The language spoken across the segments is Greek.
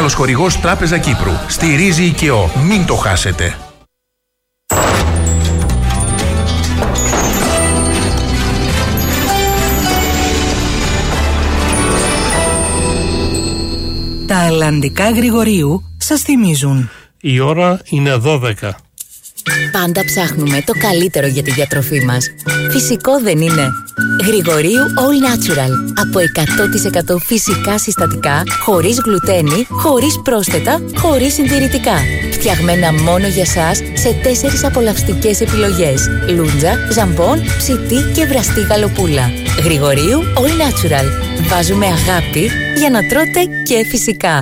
Σύμβουλος χορηγός Τράπεζα Κύπρου. Στηρίζει η ΚΕΟ. Μην το χάσετε. Τα αλλαντικά Γρηγορίου σας θυμίζουν. Η ώρα είναι 12. Πάντα ψάχνουμε το καλύτερο για τη διατροφή μας. Φυσικό δεν είναι? Γρηγορίου All Natural. Από 100% φυσικά συστατικά, χωρίς γλουτένι, χωρίς πρόσθετα, χωρίς συντηρητικά. Φτιαγμένα μόνο για σας σε 4 απολαυστικές επιλογές. Λούντζα, ζαμπόν, ψητή και βραστή γαλοπούλα. Γρηγορίου All Natural. Βάζουμε αγάπη για να τρώτε και φυσικά.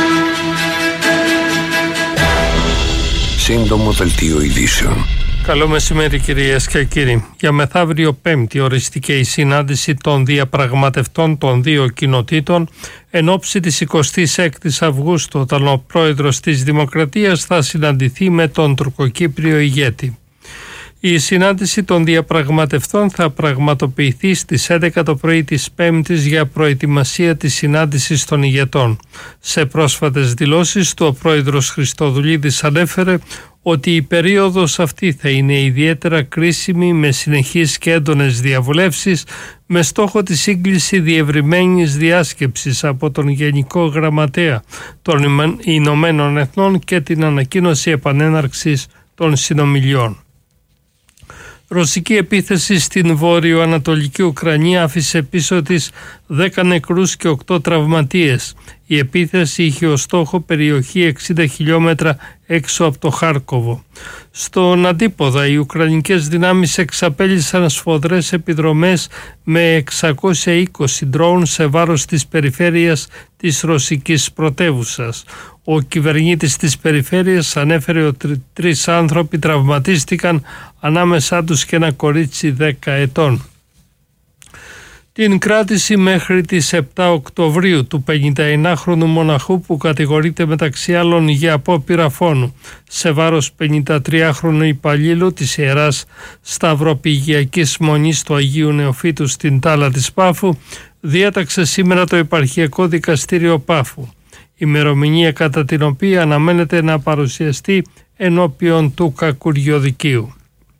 Σύντομο δελτίο ειδήσεων. Καλό μεσημέρι κυρίες και κύριοι. Για μεθαύριο Πέμπτη οριστική η συνάντηση των διαπραγματευτών των δύο κοινοτήτων εν ώψη της 26ης Αυγούστου, όταν ο πρόεδρος της Δημοκρατίας θα συναντηθεί με τον τουρκοκύπριο ηγέτη. Η συνάντηση των διαπραγματευτών θα πραγματοποιηθεί στις 11 το πρωί της Πέμπτης για προετοιμασία της συνάντησης των ηγετών. Σε πρόσφατες δηλώσεις του, ο πρόεδρος Χριστοδουλίδης ανέφερε ότι η περίοδος αυτή θα είναι ιδιαίτερα κρίσιμη, με συνεχείς και έντονες διαβουλεύσεις, με στόχο τη σύγκληση διευρυμένης διάσκεψης από τον Γενικό Γραμματέα των Ηνωμένων Εθνών και την ανακοίνωση επανέναρξης των συνομιλιών. Ρωσική επίθεση στην βόρειο-ανατολική Ουκρανία άφησε πίσω της 10 νεκρούς και 8 τραυματίες. Η επίθεση είχε ως στόχο περιοχή 60 χιλιόμετρα έξω από το Χάρκοβο. Στον αντίποδα, οι ουκρανικές δυνάμεις εξαπέλυσαν σφοδρές επιδρομές με 620 ντρόουν σε βάρος της περιφέρειας της ρωσικής πρωτεύουσας. Ο κυβερνήτης της περιφέρειας ανέφερε ότι 3 άνθρωποι τραυματίστηκαν, ανάμεσά τους και ένα κορίτσι 10 ετών. Την κράτηση μέχρι τις 7 Οκτωβρίου του 59χρονου μοναχού, που κατηγορείται μεταξύ άλλων για απόπειρα φόνου σε βάρος 53χρονου υπαλλήλου της Ιεράς Σταυροπηγιακής Μονής του Αγίου Νεοφύτου στην Τάλα της Πάφου, διέταξε σήμερα το Επαρχιακό Δικαστήριο Πάφου, ημερομηνία κατά την οποία αναμένεται να παρουσιαστεί ενώπιον του κακουριοδικείου.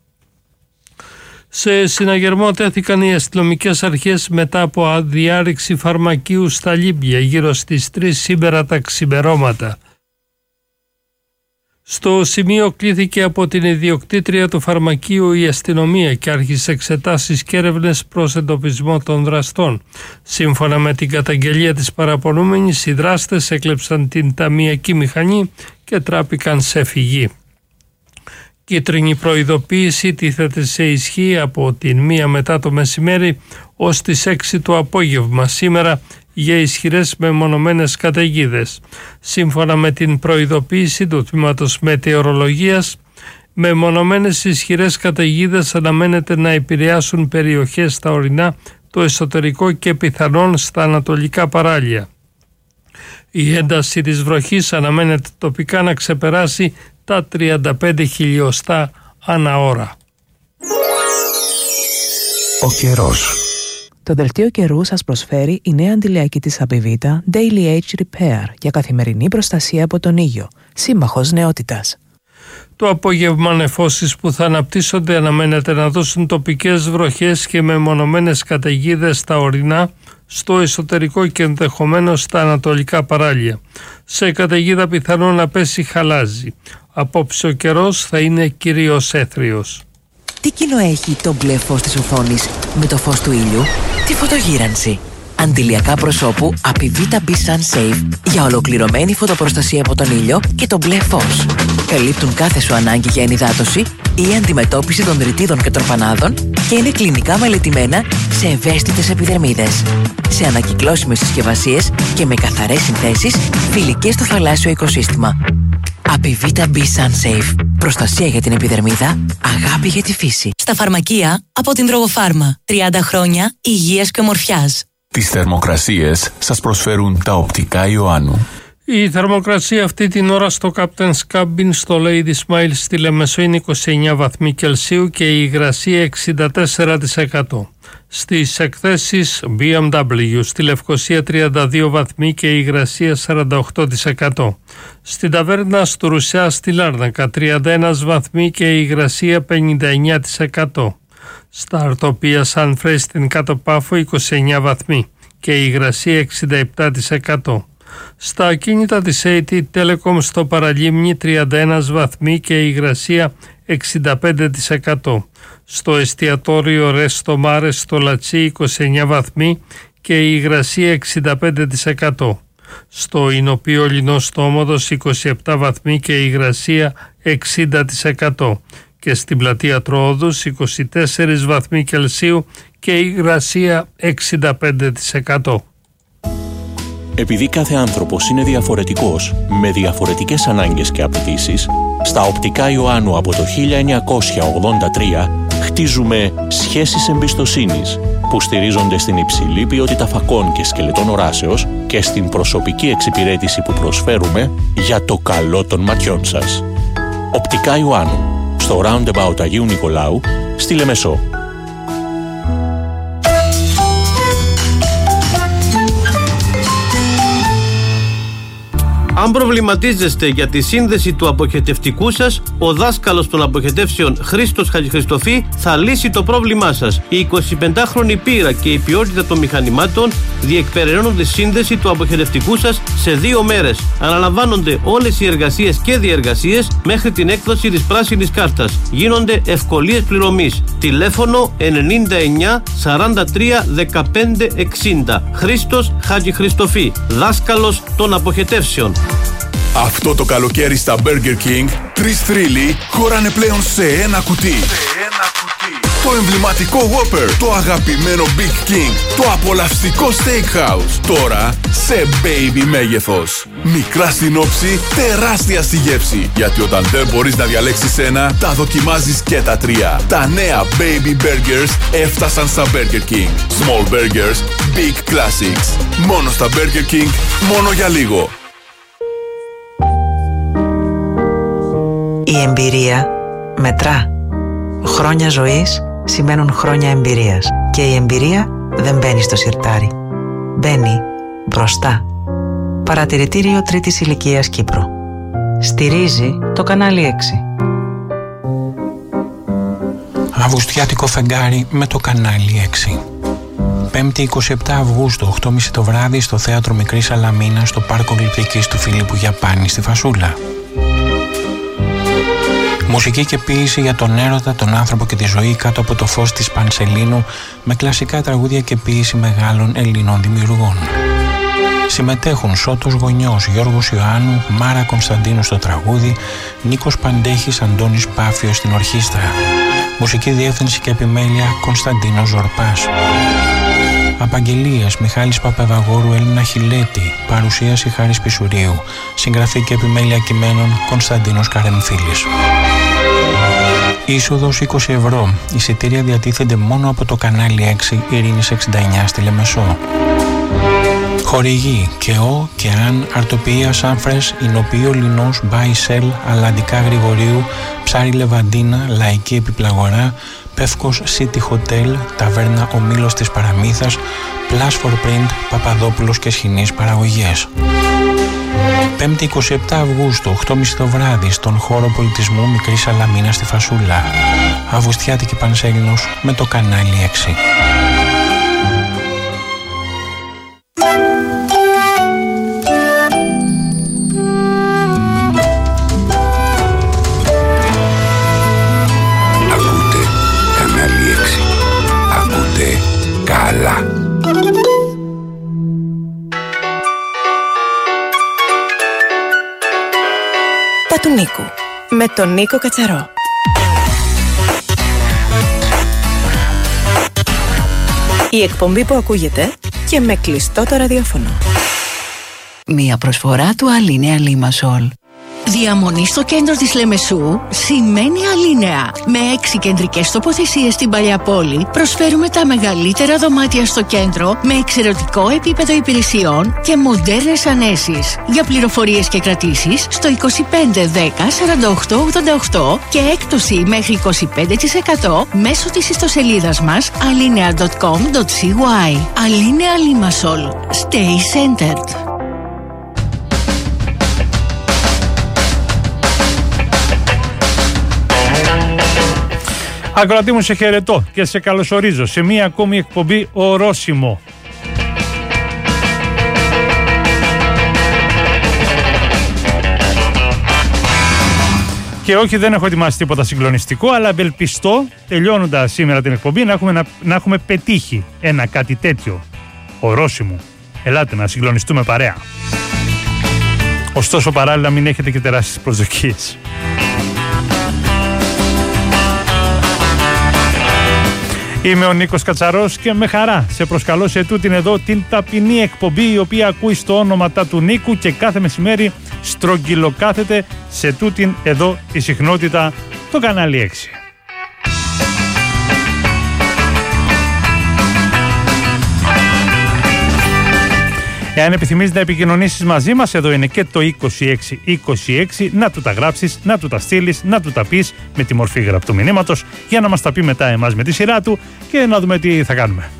Σε συναγερμό τέθηκαν οι αστυνομικές αρχές μετά από διάρρηξη φαρμακείου στα Λίμπια γύρω στις 3 σήμερα τα ξημερώματα. Στο σημείο κλήθηκε από την ιδιοκτήτρια του φαρμακείου η αστυνομία και άρχισε εξετάσεις και έρευνες προς εντοπισμό των δραστών. Σύμφωνα με την καταγγελία της παραπονούμενης, οι δράστες έκλεψαν την ταμιακή μηχανή και τράπηκαν σε φυγή. Κίτρινη προειδοποίηση τίθεται σε ισχύ από την 1 μετά το μεσημέρι ως τις 6 το απόγευμα σήμερα για ισχυρές μεμονωμένες καταιγίδες. Σύμφωνα με την προειδοποίηση του Τμήματος Μετεωρολογίας, μεμονωμένες ισχυρές καταιγίδες αναμένεται να επηρεάσουν περιοχές στα ορεινά, το εσωτερικό και πιθανόν στα ανατολικά παράλια. Η ένταση της βροχής αναμένεται τοπικά να ξεπεράσει τα 35 χιλιοστά ανά ώρα. Ο καιρός. Το δελτίο καιρού σας προσφέρει η νέα αντιλιακή της Απιβίτα Daily Age Repair για καθημερινή προστασία από τον ήλιο. Σύμμαχος νεότητας. Το απόγευμα νεφώσεις που θα αναπτύσσονται αναμένεται να δώσουν τοπικές βροχές και μεμονωμένες καταιγίδες στα ορεινά, στο εσωτερικό και ενδεχομένως στα ανατολικά παράλια. Σε καταιγίδα πιθανόν να πέσει χαλάζι. Απόψε ο καιρός θα είναι κυρίως έθριος. Τι κοινό έχει το μπλε φως της οθόνης με το φως του ήλιου? Τη φωτογύρανση. Αντιλιακά προσώπου Apivita B Sun Safe για ολοκληρωμένη φωτοπροστασία από τον ήλιο και το μπλε φως. Καλύπτουν κάθε σου ανάγκη για ενυδάτωση ή αντιμετώπιση των ρητίδων και τροφανάδων και είναι κλινικά μελετημένα σε ευαίσθητες επιδερμίδες. Σε ανακυκλώσιμες συσκευασίες και με καθαρές συνθέσεις φιλικές στο θαλάσσιο οικοσύστημα. Apivita B Sun Safe. Προστασία για την επιδερμίδα, αγάπη για τη φύση. Στα φαρμακεία από την Drogopharma. 30 χρόνια υγείας και ομορφιάς. Τις θερμοκρασίες σας προσφέρουν τα οπτικά Ιωάννου. Η θερμοκρασία αυτή την ώρα στο Captain's Cabin στο Lady Smile στη Λεμεσό είναι 29 βαθμοί Κελσίου και η υγρασία 64%. Στις εκθέσεις BMW, στη Λευκοσία 32 βαθμοί και η υγρασία 48%. Στην ταβέρνα του Ρουσιά στη Λάρνακα 31 βαθμοί και η υγρασία 59%. Στα Αρτοπία Σαν Φρέι στην Κάτω Πάφο 29 βαθμοί και η υγρασία 67%. Στα ακίνητα της AT Telecom στο Παραλίμνη 31 βαθμοί και η υγρασία 65%. Στο εστιατόριο Ρέστο Μάρε στο Λατσί 29 βαθμοί και η υγρασία 65%. Στο Ινοπείο Λινό Στόμοδος 27 βαθμοί και η υγρασία 60%. Και στην πλατεία Τρόοδους 24 βαθμοί Κελσίου και η υγρασία 65%. Επειδή κάθε άνθρωπος είναι διαφορετικός, με διαφορετικές ανάγκες και απαιτήσεις, στα Οπτικά Ιωάννου από το 1983 χτίζουμε σχέσεις εμπιστοσύνης που στηρίζονται στην υψηλή ποιότητα φακών και σκελετών οράσεως και στην προσωπική εξυπηρέτηση που προσφέρουμε για το καλό των ματιών σας. Οπτικά Ιωάννου, στο Roundabout Αγίου Νικολάου, στη Λεμεσό. Αν προβληματίζεστε για τη σύνδεση του αποχετευτικού σας, ο δάσκαλος των αποχετεύσεων Χρήστος Χατζηχριστοφή θα λύσει το πρόβλημά σας. Η 25χρονη πείρα και η ποιότητα των μηχανημάτων διεκπεραιώνουν τη σύνδεση του αποχετευτικού σας σε 2 μέρες. Αναλαμβάνονται όλες οι εργασίες και διεργασίες μέχρι την έκδοση της πράσινης κάρτας. Γίνονται ευκολίες πληρωμής. Τηλέφωνο 99 43 15 60. Χρήστος Χατζηχριστοφή, δάσκαλος των αποχετεύσεων. Αυτό το καλοκαίρι στα Burger King, 3 θρύλοι χωράνε πλέον σε ένα κουτί. Το εμβληματικό Whopper, το αγαπημένο Big King, το απολαυστικό Steakhouse. Τώρα σε baby μέγεθος. Μικρά στην όψη, τεράστια στη γεύση. Γιατί όταν δεν μπορείς να διαλέξεις ένα, τα δοκιμάζεις και τα 3. Τα νέα Baby Burgers έφτασαν στα Burger King. Small Burgers, Big Classics. Μόνο στα Burger King, μόνο για λίγο. Η εμπειρία μετρά. Χρόνια ζωής σημαίνουν χρόνια εμπειρίας. Και η εμπειρία δεν μπαίνει στο σιρτάρι. Μπαίνει μπροστά. Παρατηρητήριο τρίτης ηλικίας Κύπρο. Στηρίζει το κανάλι 6. Αυγουστιάτικο φεγγάρι με το κανάλι 6. 5η 27 Αυγούστου, 8.30 το βράδυ, στο Θέατρο Μικρής Σαλαμίνα, στο Πάρκο Γλυπτικής του Φίλιππου Γιαπάνη στη Φασούλα. Μουσική και ποίηση για τον έρωτα, τον άνθρωπο και τη ζωή κάτω από το φως της Πανσελίνου, με κλασικά τραγούδια και ποίηση μεγάλων Ελλήνων δημιουργών. Συμμετέχουν Σώτος Γωνιός, Γιώργος Ιωάννου, Μάρα Κωνσταντίνου στο τραγούδι, Νίκος Παντέχης, Αντώνης Πάφιος στην ορχήστρα. Μουσική διεύθυνση και επιμέλεια Κωνσταντίνος Ζορπάς. Απαγγελίες Μιχάλης Παπαδαγόρου, Έλληνα Χιλέτη. Παρουσίαση Χάρης Πισουρίου. Συγγραφή και επιμέλεια κειμένων Κωνσταντίνος Καρεμφίλης. Είσοδος 20 ευρώ. Εισιτήρια διατίθενται μόνο από το κανάλι 6 Ειρήνης 69 στη Λεμεσό. Χορηγοί ΚΕΟ και ΑΝ, Αρτοπία Σάνφρες, Ινοπείο Λινός, Μπάισελ, Αλλαντικά Γρηγορίου, Ψάρι Λεβαντίνα, Λαϊκή Επιπλαγορά, Πεύκος City Hotel, Ταβέρνα Ο Μήλος της Παραμύθας, Plus for Print, Παπαδόπουλος και Σχοινής Παραγωγές. 5η 27 Αυγούστου, 8.30 το βράδυ, στον χώρο πολιτισμού Μικρή Σαλαμίνα στη Φασούλα. Αυγουστιάτικη Πανσέλινος με το κανάλι 6. Ακούτε κανάλι 6. Ακούτε καλά. Τα του Νίκου με τον Νίκο Κατσαρό. Η εκπομπή που ακούγεται και με κλειστό το ραδιόφωνο. Μία προσφορά του Alinea Limassol. Διαμονή στο κέντρο της Λεμεσού σημαίνει Αλίνεα. Με 6 κεντρικές τοποθεσίες στην παλιά πόλη, προσφέρουμε τα μεγαλύτερα δωμάτια στο κέντρο με εξαιρετικό επίπεδο υπηρεσιών και μοντέρνες ανέσεις. Για πληροφορίες και κρατήσεις στο 25 10 48 88 και έκπτωση μέχρι 25% μέσω της ιστοσελίδας μας alinea.com.cy. Alinea Limassol. Stay centered. Ακροατή μου, σε χαιρετώ και σε καλωσορίζω σε μία ακόμη εκπομπή Ορόσημο. Και όχι, δεν έχω ετοιμάσει τίποτα συγκλονιστικό, αλλά ευελπιστώ, τελειώνοντας σήμερα την εκπομπή, να έχουμε πετύχει ένα κάτι τέτοιο. Ορόσημο. Ελάτε να συγκλονιστούμε παρέα. Ωστόσο, παράλληλα, μην έχετε και τεράστιες προσδοκίες. Είμαι ο Νίκος Κατσαρός και με χαρά σε προσκαλώ σε τούτην εδώ την ταπεινή εκπομπή, η οποία ακούει στο όνομα του Νίκου και κάθε μεσημέρι στρογγυλοκάθεται σε τούτην εδώ τη συχνότητα, το κανάλι 6. Εάν επιθυμείς να επικοινωνήσεις μαζί μας, εδώ είναι και το 2626, να του τα γράψεις, να του τα στείλεις, να του τα πεις με τη μορφή γραπτού μηνύματος, για να μας τα πει μετά εμάς με τη σειρά του και να δούμε τι θα κάνουμε.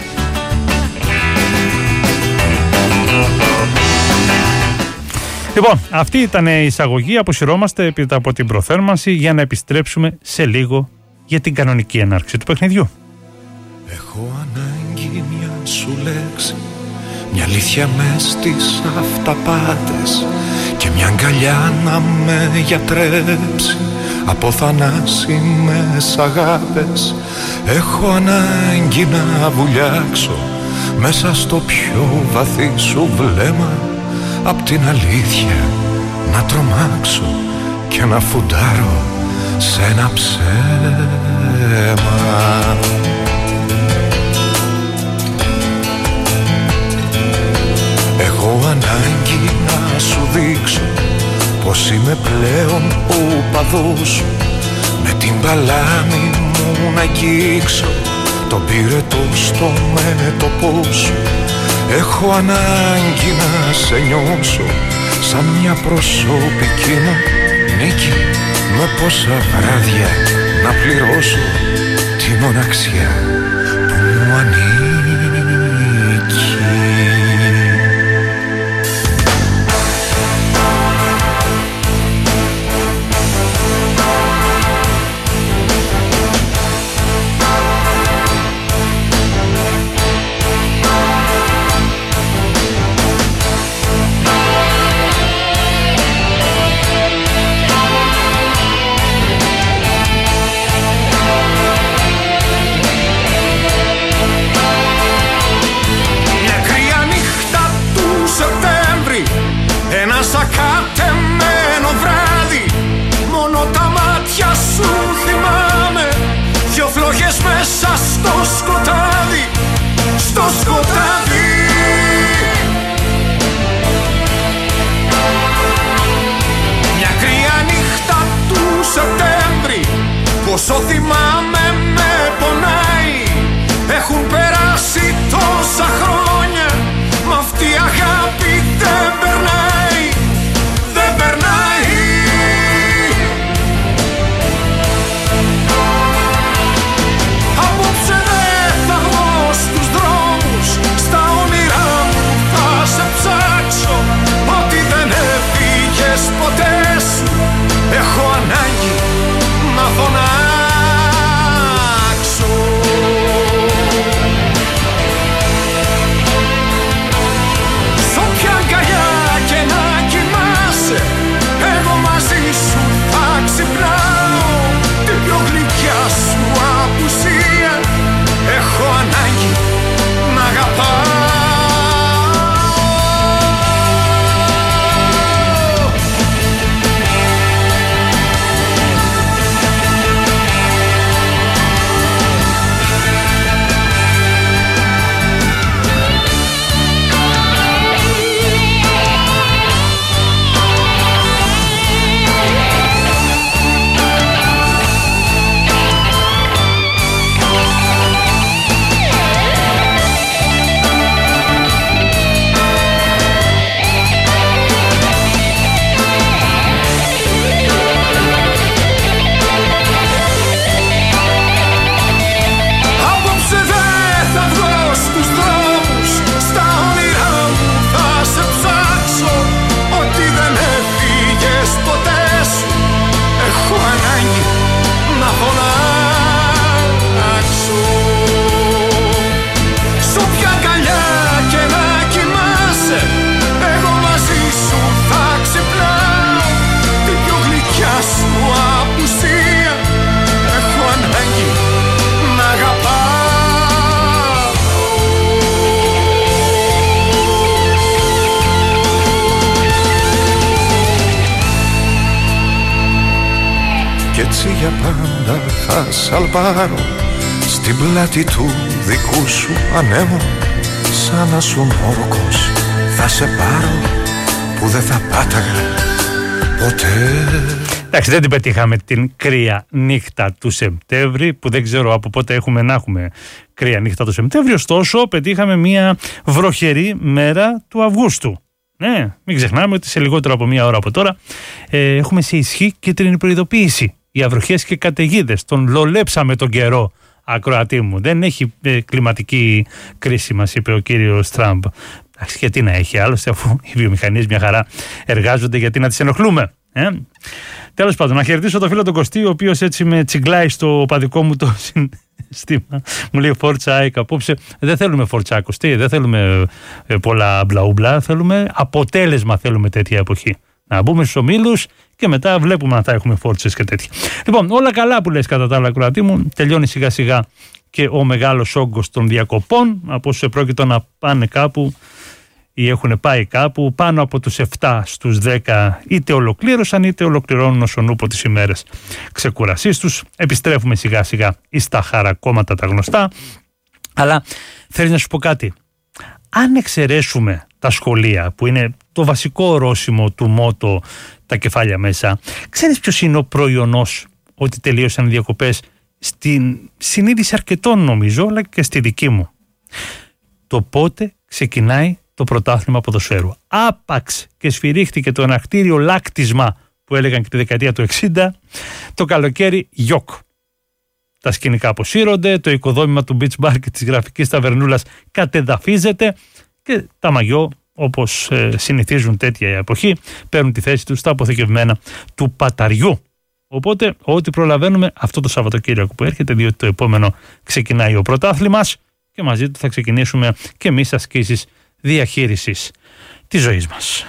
Λοιπόν, αυτή ήταν η εισαγωγή. Αποσυρώμαστε από την προθέρμανση για να επιστρέψουμε σε λίγο για την κανονική έναρξη του παιχνιδιού. Έχω ανάγκη μια σου λέξη, μια αλήθεια μες στις αυταπάτες και μια αγκαλιά να με γιατρέψει από θανάσιμες αγάπες. Έχω ανάγκη να βουλιάξω μέσα στο πιο βαθύ σου βλέμμα, απ' την αλήθεια να τρομάξω και να φουντάρω σε ένα ψέμα. Έχω ανάγκη να σου δείξω πως είμαι πλέον ο παδός σου, με την παλάμη μου να αγγίξω τον πυρετό στο μέτωπό σου. Έχω ανάγκη να σε νιώσω σαν μια προσωπική μου νίκη, με πόσα βράδια να πληρώσω τη μοναξιά που μου ανήκει. κι έτσι για πάντα θα σαλπάρω στην πλάτη του δικού σου ανέμου. Σαν να σου μόρκος θα σε πάρω που δεν θα πάταγα ποτέ. Εντάξει, δεν την πετύχαμε την κρύα νύχτα του Σεπτέμβρη, που δεν ξέρω από πότε έχουμε να έχουμε κρύα νύχτα του Σεπτέμβρη, ωστόσο πετύχαμε μια βροχερή μέρα του Αυγούστου. Ναι, μην ξεχνάμε ότι σε λιγότερο από μία ώρα από τώρα έχουμε σε ισχύ κίτρινη προειδοποίηση για βροχές και καταιγίδες. Τον λολέψαμε τον καιρό, ακροατή μου. Δεν έχει κλιματική κρίση, μας είπε ο κύριος Τραμπ. Εντάξει, γιατί να έχει, άλλωστε, αφού οι βιομηχανίες μια χαρά εργάζονται, γιατί να τις ενοχλούμε. Τέλος πάντων, να χαιρετήσω τον φίλο τον Κωστή, ο οποίος έτσι με τσιγκλάει στο παδικό μου το συναίσθημα. Μου λέει Φόρτσα ΑΕΚ απόψε. Δεν θέλουμε Φόρτσα, Κωστή, δεν θέλουμε πολλά μπλαούμπλα. Θέλουμε αποτέλεσμα, θέλουμε τέτοια εποχή. Να μπούμε στους ομίλους και μετά βλέπουμε αν θα έχουμε φόρτσες και τέτοια. Λοιπόν, όλα καλά που λες κατά τα άλλα, κροατή μου. Τελειώνει σιγά σιγά και ο μεγάλος όγκος των διακοπών. Από όσους επρόκειτο να πάνε κάπου ή έχουν πάει κάπου, πάνω από τους 7 στους 10 είτε ολοκλήρωσαν είτε ολοκληρώνουν όσον ούπο τις ημέρες ξεκουρασής τους. Επιστρέφουμε σιγά σιγά στα χαρακόμματα τα γνωστά. Αλλά θέλεις να σου πω κάτι. Αν εξαιρέσουμε τα σχολεία, που είναι το βασικό ορόσημο του μότο, τα κεφάλια μέσα, ξέρεις ποιος είναι ο προϊονός ότι τελείωσαν οι διακοπές στην συνείδηση αρκετών, νομίζω, αλλά και στη δική μου? Το πότε ξεκινάει το πρωτάθλημα ποδοσφαίρου. Άπαξ και σφυρίχτηκε το ανακτήριο λάκτισμα που έλεγαν και τη δεκαετία του 60, το καλοκαίρι γιοκ. Τα σκηνικά αποσύρονται, το οικοδόμημα του beach bar και της γραφικής ταβερνούλας κατεδαφίζεται και τα μαγιό, όπως συνηθίζουν τέτοια εποχή, παίρνουν τη θέση τους στα αποθηκευμένα του παταριού. Οπότε, ό,τι προλαβαίνουμε αυτό το Σαββατοκύριακο που έρχεται, διότι το επόμενο ξεκινάει ο πρωτάθλημας και μαζί του θα ξεκινήσουμε και εμείς ασκήσεις διαχείρισης της ζωής μας.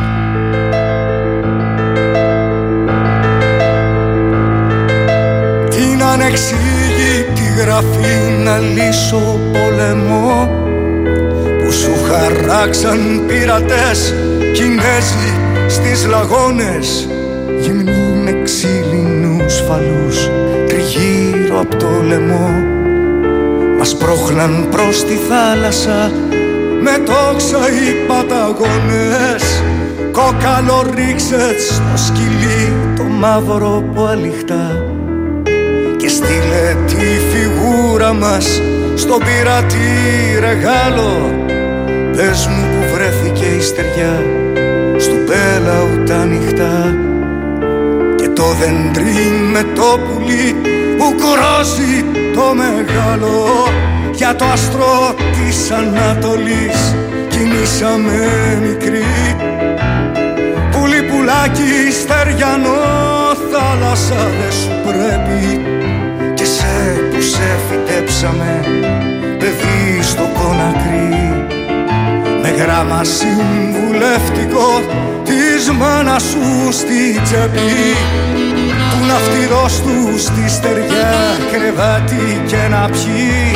Την ανεξήγητη γραφή να λύσω πόλεμο που σου χαράξαν πειρατές Κινέζοι στις λαγώνες, γυμνοί με ξύλινους φαλούς τριγύρω απ' το λαιμό. Μας πρόχναν προς τη θάλασσα με τόξα οι παταγώνες. Κόκαλο ρίξε στο σκυλί το μαύρο που αληχτά και στείλε τη φιγούρα μας στον πειρατή ρεγάλο. Πες μου που βρέθηκε η στεριά στου πέλαου τα νυχτά και το δεντρί με το πουλί που κουράζει το μεγάλο. Για το άστρο της Ανατολής κινήσαμε μικρή. Πουλί πουλάκι στεριανό, θάλασσα δεν σου πρέπει. Και σε που σε φυτέψαμε παιδί στο κονακρί, με γράμμα συμβουλευτικό της μάνας σου στη τσέπη, του ναυτιδός του στη στεριά κρεβάτι και να πιει.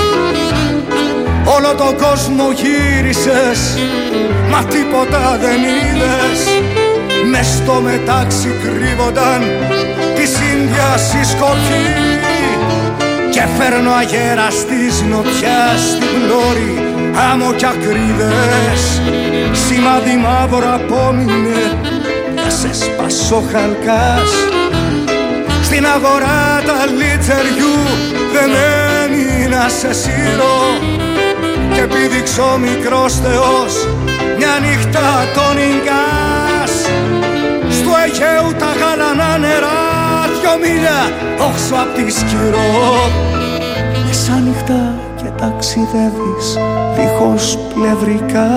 Όλο τον κόσμο γύρισες, μα τίποτα δεν είδες. Μες στο μετάξι κρύβονταν της Ίνδιας οι σκοποί και φέρνω αγέρα της νοτιάς στην πλώρη άμμο κι ακρίδες. Σημάδι μαύρο απόμεινε να σε σπάσω χαλκάς. Στην αγορά τα λιτσεριού δεν μένει να σε σύρω και επίδειξε ο μικρός Θεός μια νύχτα τον Ινγκάς. Στο Αιγαίου τα γαλανά νερά 2 μίλια όξω απ' τη Σκυρό. Μεσάνυχτα και ταξιδεύεις δίχως πλευρικά.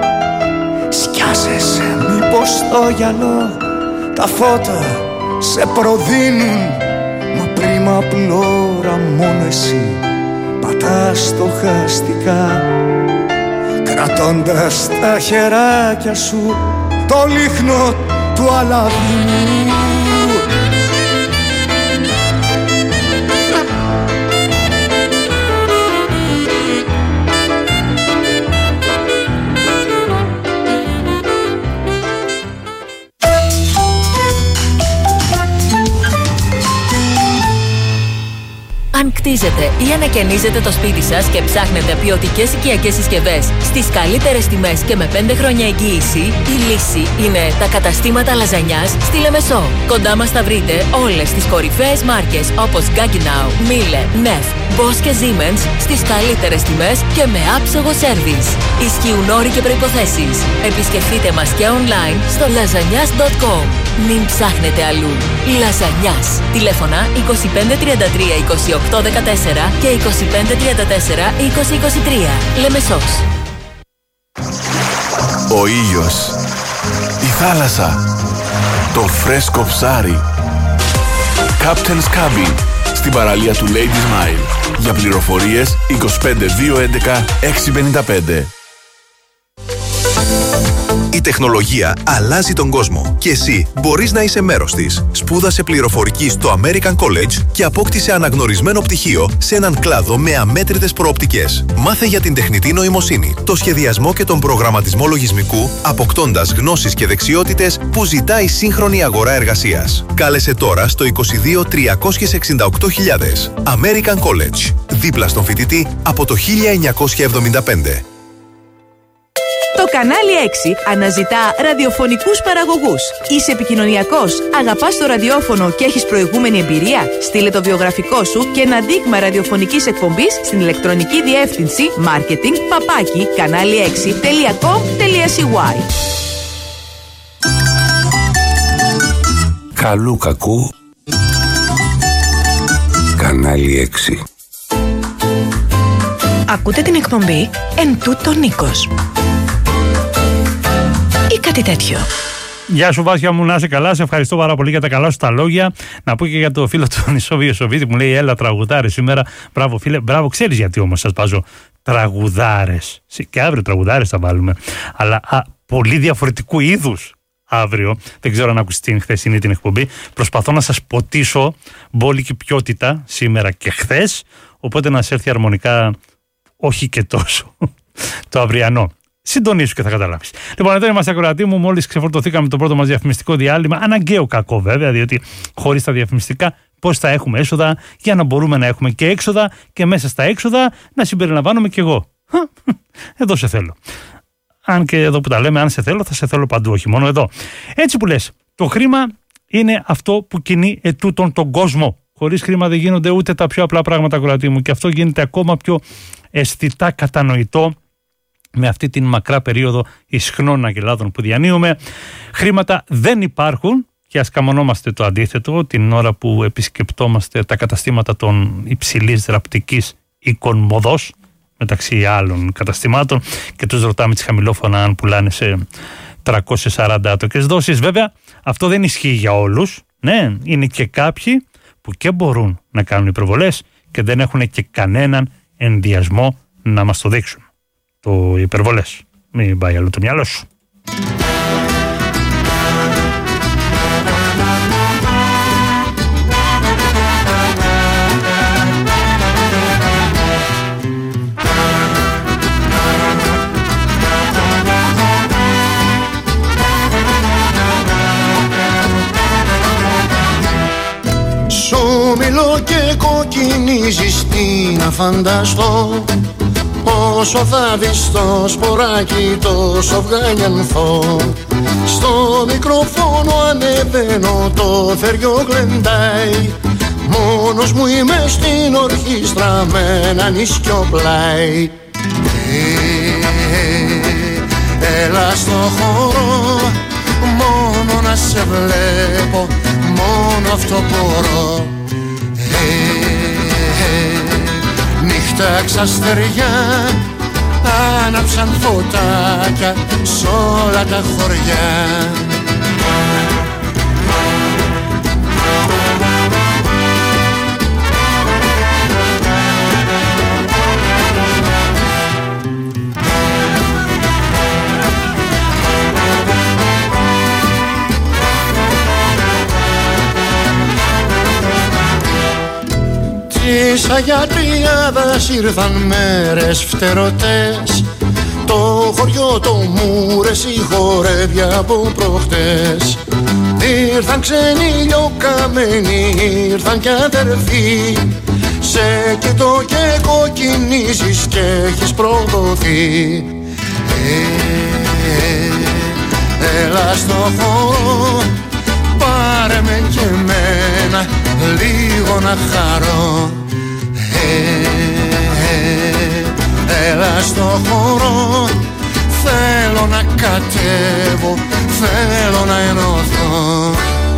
Σκιάζεσαι μήπως στο γυαλό τα φώτα σε προδίνουν, μα πριν απλόρα μόνο εσύ πατάς στοχαστικά, κρατώντας τα χεράκια σου το λίχνο του Αλαβίνου. Αν κτίζετε ή ανακαινίζετε το σπίτι σας και ψάχνετε ποιοτικές οικιακές συσκευές στις καλύτερες τιμές και με 5 χρόνια εγγύηση, η λύση είναι τα καταστήματα λαζανιάς στη Λεμεσό. Κοντά μας θα βρείτε όλες τις κορυφαίες μάρκες όπως Gaggenau, Miele, Neff, Bosch και Siemens στις καλύτερες τιμές και με άψογο σέρβις. Ισχύουν όροι και προϋποθέσεις. Επισκεφτείτε μας και online στο lasagnas.com. Μην ψάχνετε αλλού. Λαζανιάς. Τηλέφωνα 2533 2814 και 2534 2023. Λεμεσός. Ο ήλιος, η θάλασσα, το φρέσκο ψάρι. Captain's Cabin, στην παραλία του Ladies Mile. Για πληροφορίες 25211 655. Η τεχνολογία αλλάζει τον κόσμο και εσύ μπορείς να είσαι μέρος της. Σπούδασε πληροφορική στο American College και απόκτησε αναγνωρισμένο πτυχίο σε έναν κλάδο με αμέτρητες προοπτικές. Μάθε για την τεχνητή νοημοσύνη, το σχεδιασμό και τον προγραμματισμό λογισμικού, αποκτώντας γνώσεις και δεξιότητες που ζητάει σύγχρονη αγορά εργασίας. Κάλεσε τώρα στο 22 368.000. American College, δίπλα στον φοιτητή από το 1975. Το κανάλι 6 αναζητά ραδιοφωνικούς παραγωγούς. Είσαι επικοινωνιακός, αγαπάς το ραδιόφωνο και έχεις προηγούμενη εμπειρία? Στείλε το βιογραφικό σου και ένα δείγμα ραδιοφωνικής εκπομπής στην ηλεκτρονική διεύθυνση marketing@kanali6.com.cy. Καλού κακού, κανάλι 6. Ακούτε την εκπομπή «Εν τούτο Νίκος» ή κάτι τέτοιο. Γεια σου Βάσια μου, να είσαι καλά. Σε ευχαριστώ πάρα πολύ για τα καλά σου τα λόγια. Να πω και για το φίλο του Νησόβιο Σοβίτη που μου λέει έλα τραγουδάρες σήμερα. Μπράβο φίλε, μπράβο. Ξέρεις γιατί όμως σας βάζω τραγουδάρες? Και αύριο τραγουδάρες θα βάλουμε. Αλλά πολύ διαφορετικού είδους αύριο. Δεν ξέρω αν άκουσες την χθεσινή την εκπομπή. Προσπαθώ να σας ποτίσω μπόλικη ποιότητα σήμερα και χθες. Οπότε να σε έρθει αρμονικά όχι και τόσο το αυριανό. Συντονίσου και θα καταλάβεις. Λοιπόν, εδώ είμαστε ακροατοί μου. Μόλις ξεφορτωθήκαμε το πρώτο μας διαφημιστικό διάλειμμα. Αναγκαίο κακό βέβαια, διότι χωρίς τα διαφημιστικά πώς θα έχουμε έσοδα, για να μπορούμε να έχουμε και έξοδα και μέσα στα έξοδα να συμπεριλαμβάνομαι κι εγώ. Εδώ σε θέλω. Αν και εδώ που τα λέμε, αν σε θέλω, θα σε θέλω παντού, όχι μόνο εδώ. Έτσι που λες, το χρήμα είναι αυτό που κινεί ετούτον τον κόσμο. Χωρίς χρήμα δεν γίνονται ούτε τα πιο απλά πράγματα, ακροατοί μου, και αυτό γίνεται ακόμα πιο αισθητά κατανοητό με αυτή την μακρά περίοδο ισχνών αγελάδων που διανύουμε. Χρήματα δεν υπάρχουν και ας καμονόμαστε το αντίθετο την ώρα που επισκεπτόμαστε τα καταστήματα των υψηλής ραπτικής εικονμοδός μεταξύ άλλων καταστημάτων και τους ρωτάμε τις χαμηλόφωνα αν πουλάνε σε 340 άτοκες δόσεις. Βέβαια αυτό δεν ισχύει για όλους. Ναι, είναι και κάποιοι που και μπορούν να κάνουν υπερβολές και δεν έχουν και κανέναν ενδιασμό να μας το δείξουν. Το υπερβολές. Μην πάει άλλο το μυαλό σου. Σου μιλώ και κοκκινίζεις, τι να φανταστώ. Όσο θα δεις το σποράκι τόσο βγανιανθώ. Στο μικρόφωνο ανεβαίνω, το θεριό γλεντάει. Μόνος μου είμαι στην ορχήστρα με ένα νησκιό πλάι. Έλα στο χώρο, μόνο να σε βλέπω, μόνο αυτό μπορώ. Νύχτα ξαστεριά, άναψαν φωτάκια σ' όλα τα χωριά. Της Αγιατριάδας ήρθαν μέρες φτερωτές. Το χωριό το Μούρεσι χορεύει από προχτές. Ήρθαν ξένοι λιοκαμένοι, ήρθαν κι αδερφοί. Σε κοιτώ και κοκκινίζεις και έχεις προδοθεί. Έλα στο χώρο, πάρε με και εμένα λίγο να χαρώ. Έλα στο χώρο, θέλω να κατέβω, θέλω να ενωθώ.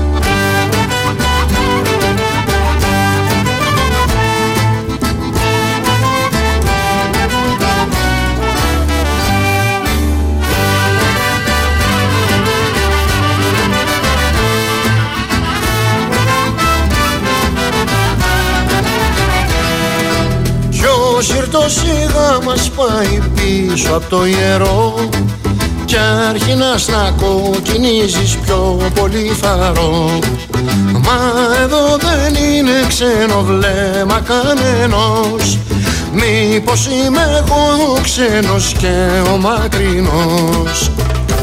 Ο σιρτός σιγά μας πάει πίσω από το ιερό κι αρχινάς να κοκκινίζεις πιο πολύ φαρό. Μα εδώ δεν είναι ξένο βλέμμα κανενός, μήπως είμαι εγώ ο ξένος και ο μακρινός.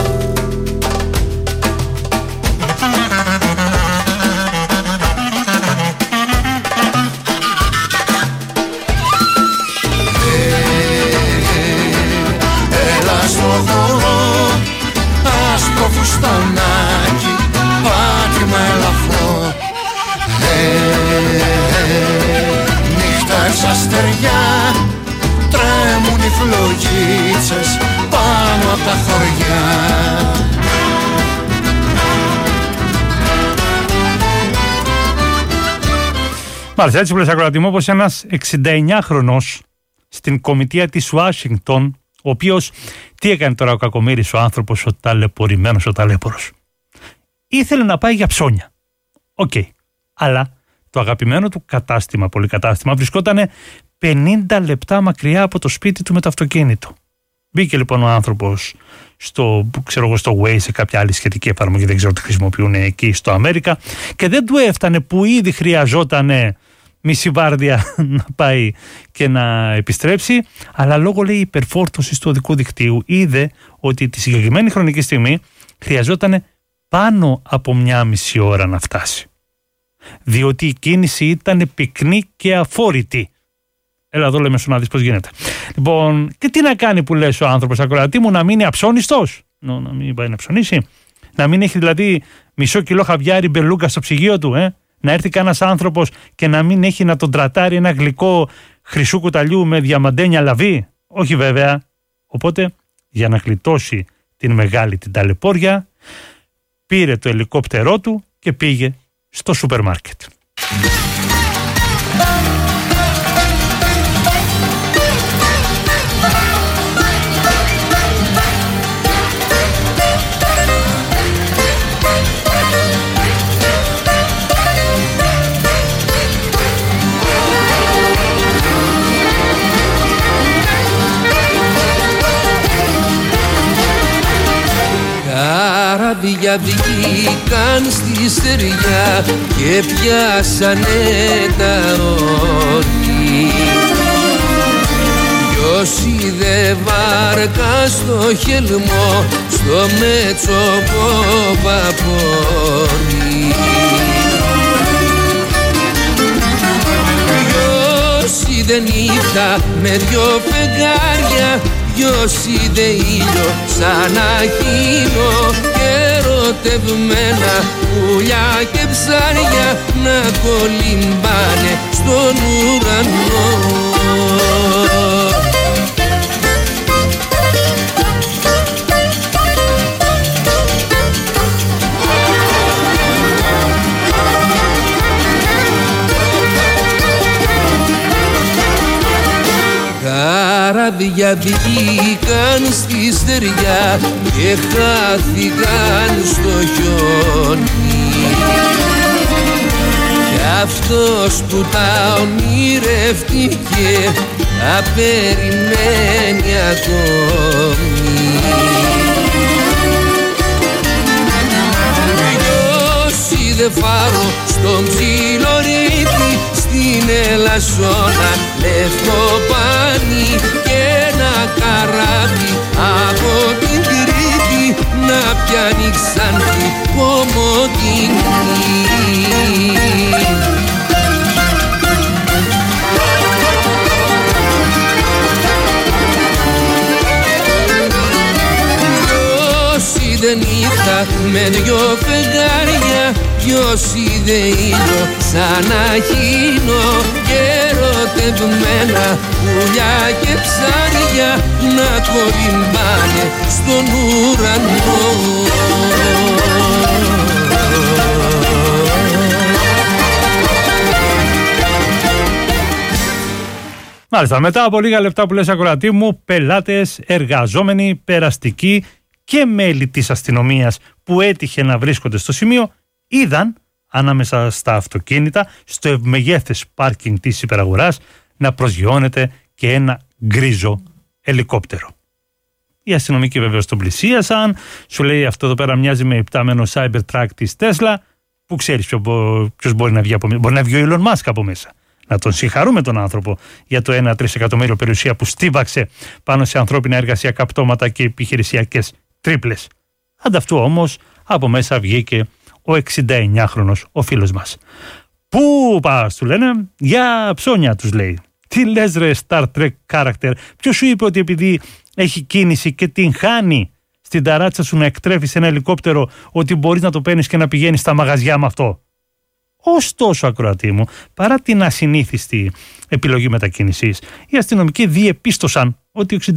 Φουστανάκι, πάτημα ελαφρό. Νύχτα εξαστεριά, τρέμουν οι φλογίτσες πάνω απ' τα χωριά. Μάλιστα, έτσι που λες ακροατή μου, όπως ένας 69χρονος στην κομιτεία της Ουάσιγκτον, ο οποίος, τι έκανε τώρα ο κακομοίρης ο άνθρωπος, ο ταλαιπωρημένος, ο ταλέπορος? Ήθελε να πάει για ψώνια. Οκ. Αλλά το αγαπημένο του κατάστημα, πολυκατάστημα, βρισκόταν 50 λεπτά μακριά από το σπίτι του με το αυτοκίνητο. Μπήκε λοιπόν ο άνθρωπος στο Waze, σε κάποια άλλη σχετική εφαρμογή, δεν ξέρω τι χρησιμοποιούν εκεί στο Αμέρικα, και δεν του έφτανε που ήδη χρειαζόταν μισή βάρδια να πάει και να επιστρέψει, αλλά λόγω, λέει, υπερφόρτωσης του οδικού δικτύου είδε ότι τη συγκεκριμένη χρονική στιγμή χρειαζόταν πάνω από 1,5 ώρα να φτάσει, διότι η κίνηση ήταν πυκνή και αφόρητη. Έλα εδώ, λέμε σου να δεις πώς γίνεται. Λοιπόν, και τι να κάνει που λες ο άνθρωπος, ακροατή μου, να μείνει αψώνιστος, να μην πάει να ψωνίσει, να μην έχει δηλαδή μισό κιλό χαβιάρι μπελούγκα στο ψυγείο του, να έρθει κανένας άνθρωπος και να μην έχει να τον τρατάρει ένα γλυκό χρυσού κουταλιού με διαμαντένια λαβή? Όχι βέβαια. Οπότε, για να γλιτώσει την μεγάλη την ταλαιπώρια, πήρε το ελικόπτερό του και πήγε στο σούπερ μάρκετ. Καράβια βγήκαν στη στεριά και πιάσανε τα όρη. Ποιος είδε βάρκα στο χελμό, στο μέτσοπο βαπόρι. Ποιος είδε νύχτα με δυο φεγγάρια, ποιος είδε ήλιο σαν αχίνο και ερωτευμένα πουλιά και ψάρια να κολυμπάνε στον ουρανό. Καράβια βγήκαν στη στεριά και χάθηκαν στο χιόνι. Κι αυτός που τα ονειρεύτηκε τα περιμένει ακόμη. Ποιος είδε φάρο στον ψιλορίτη, στην Ελασσόνα λευκό πανί και ένα καράβι από την Κρήτη να πιάνει Ξάνθη Κομοτηνή. δυο φεγγάρια, ποιος είδε ήλιο σαν να χύνω και ερωτευμένα πουλιά και ψάρια να κολυμπάνε στον ουρανό. Μάλιστα, μετά από λίγα λεπτά που λες ακροατή μου, πελάτες, εργαζόμενοι, περαστικοί και μέλη της αστυνομίας που έτυχε να βρίσκονται στο σημείο είδαν ανάμεσα στα αυτοκίνητα, στο ευμεγέθες πάρκινγκ της υπεραγοράς, να προσγειώνεται και ένα γκρίζο ελικόπτερο. Οι αστυνομικοί βεβαίως τον πλησίασαν, σου λέει αυτό εδώ πέρα μοιάζει με υπτάμενο Cybertruck της Tesla, που ξέρεις ποιος μπορεί να βγει από μέσα. Μπορεί να βγει ο Elon Musk από μέσα. Να τον συγχαρούμε τον άνθρωπο για το 1 τρισεκατομμύριο περιουσία που στίβαξε πάνω σε ανθρώπινα εργασιακά πτώματα και επιχειρησιακές τρίπλες. Ανταυτού όμως από μέσα βγήκε ο 69χρονος ο φίλος μας. Πού πας, του λένε, για ψώνια τους λέει. Τι λες ρε Star Trek character, ποιος σου είπε ότι επειδή έχει κίνηση και την χάνει στην ταράτσα σου να εκτρέφεις ένα ελικόπτερο ότι μπορείς να το παίρνεις και να πηγαίνεις στα μαγαζιά με αυτό? Ωστόσο, ακροατή μου, παρά την ασυνήθιστη επιλογή μετακίνησης, οι αστυνομικοί διεπίστωσαν ότι ο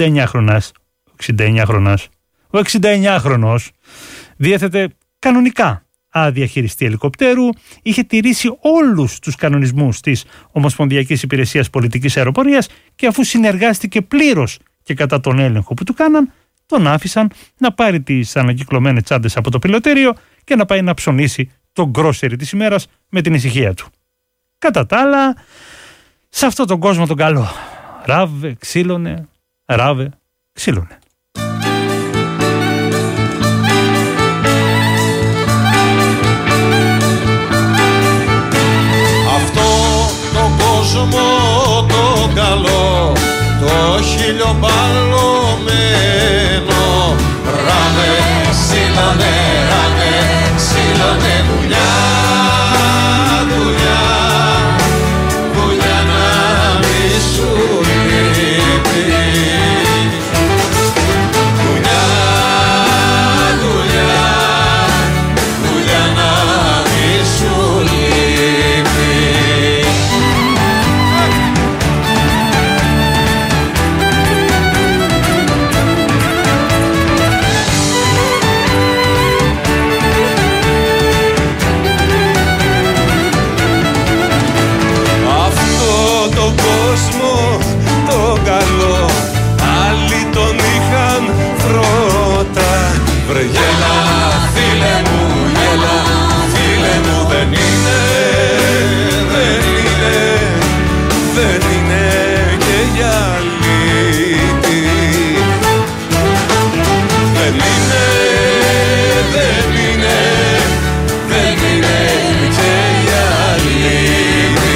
69χρονος διέθετε κανονικά άδεια χειριστή ελικοπτέρου, είχε τηρήσει όλους τους κανονισμούς της Ομοσπονδιακής Υπηρεσίας Πολιτικής Αεροπορίας και αφού συνεργάστηκε πλήρως και κατά τον έλεγχο που του κάναν, τον άφησαν να πάρει τις ανακυκλωμένες τσάντες από το πιλωτήριο και να πάει να ψωνίσει το γκρόσερι της ημέρας με την ησυχία του. Κατά τα άλλα, σε αυτόν τον κόσμο τον καλό, ράβε, ξύλωνε, ράβε, ξύλωνε. Αυτό τον κόσμο το καλό, το χιλιοπαλωμένο, ράβε, ξύλωνε, ράβε, ξύλωνε, δουλειά, δουλειά, δουλειά να μη σου λείπει. Δουλειά, δουλειά, δουλειά να μη σου λείπει. Γέλα, φίλε μου, γέλα, φίλε μου, δεν είναι, δεν είναι, δεν είναι και για λύτη. Δεν είναι, δεν είναι, δεν είναι και για λύτη.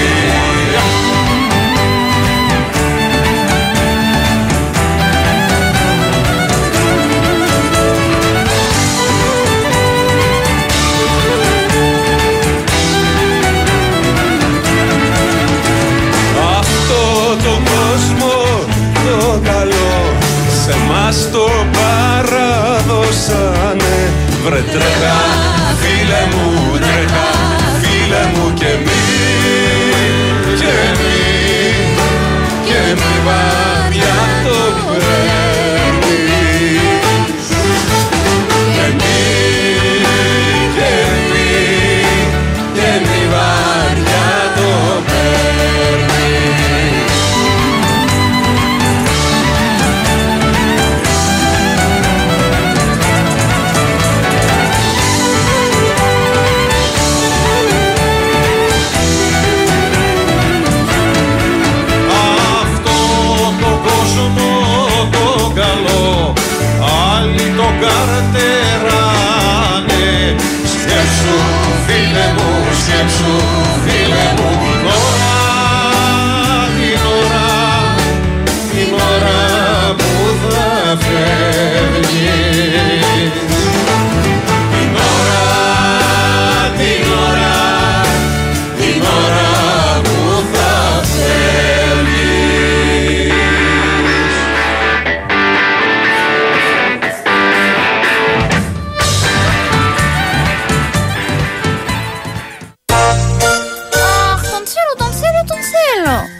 Μας το παραδώσανε. Βρε τρέχα, φίλε μου, τρέχα, φίλε μου, και μη, και μη, και μη βαριά το παίρνεις. Και μη, και μη, και μη βαριά το παίρνεις. Άλλοι το καρτεράνε. Σκέψου, φίλε μου, σκέψου, φίλε μου, την ώρα, την ώρα, την ώρα που θα φεύγεις. Την ώρα, την ώρα, την ώρα που θα φεύγεις.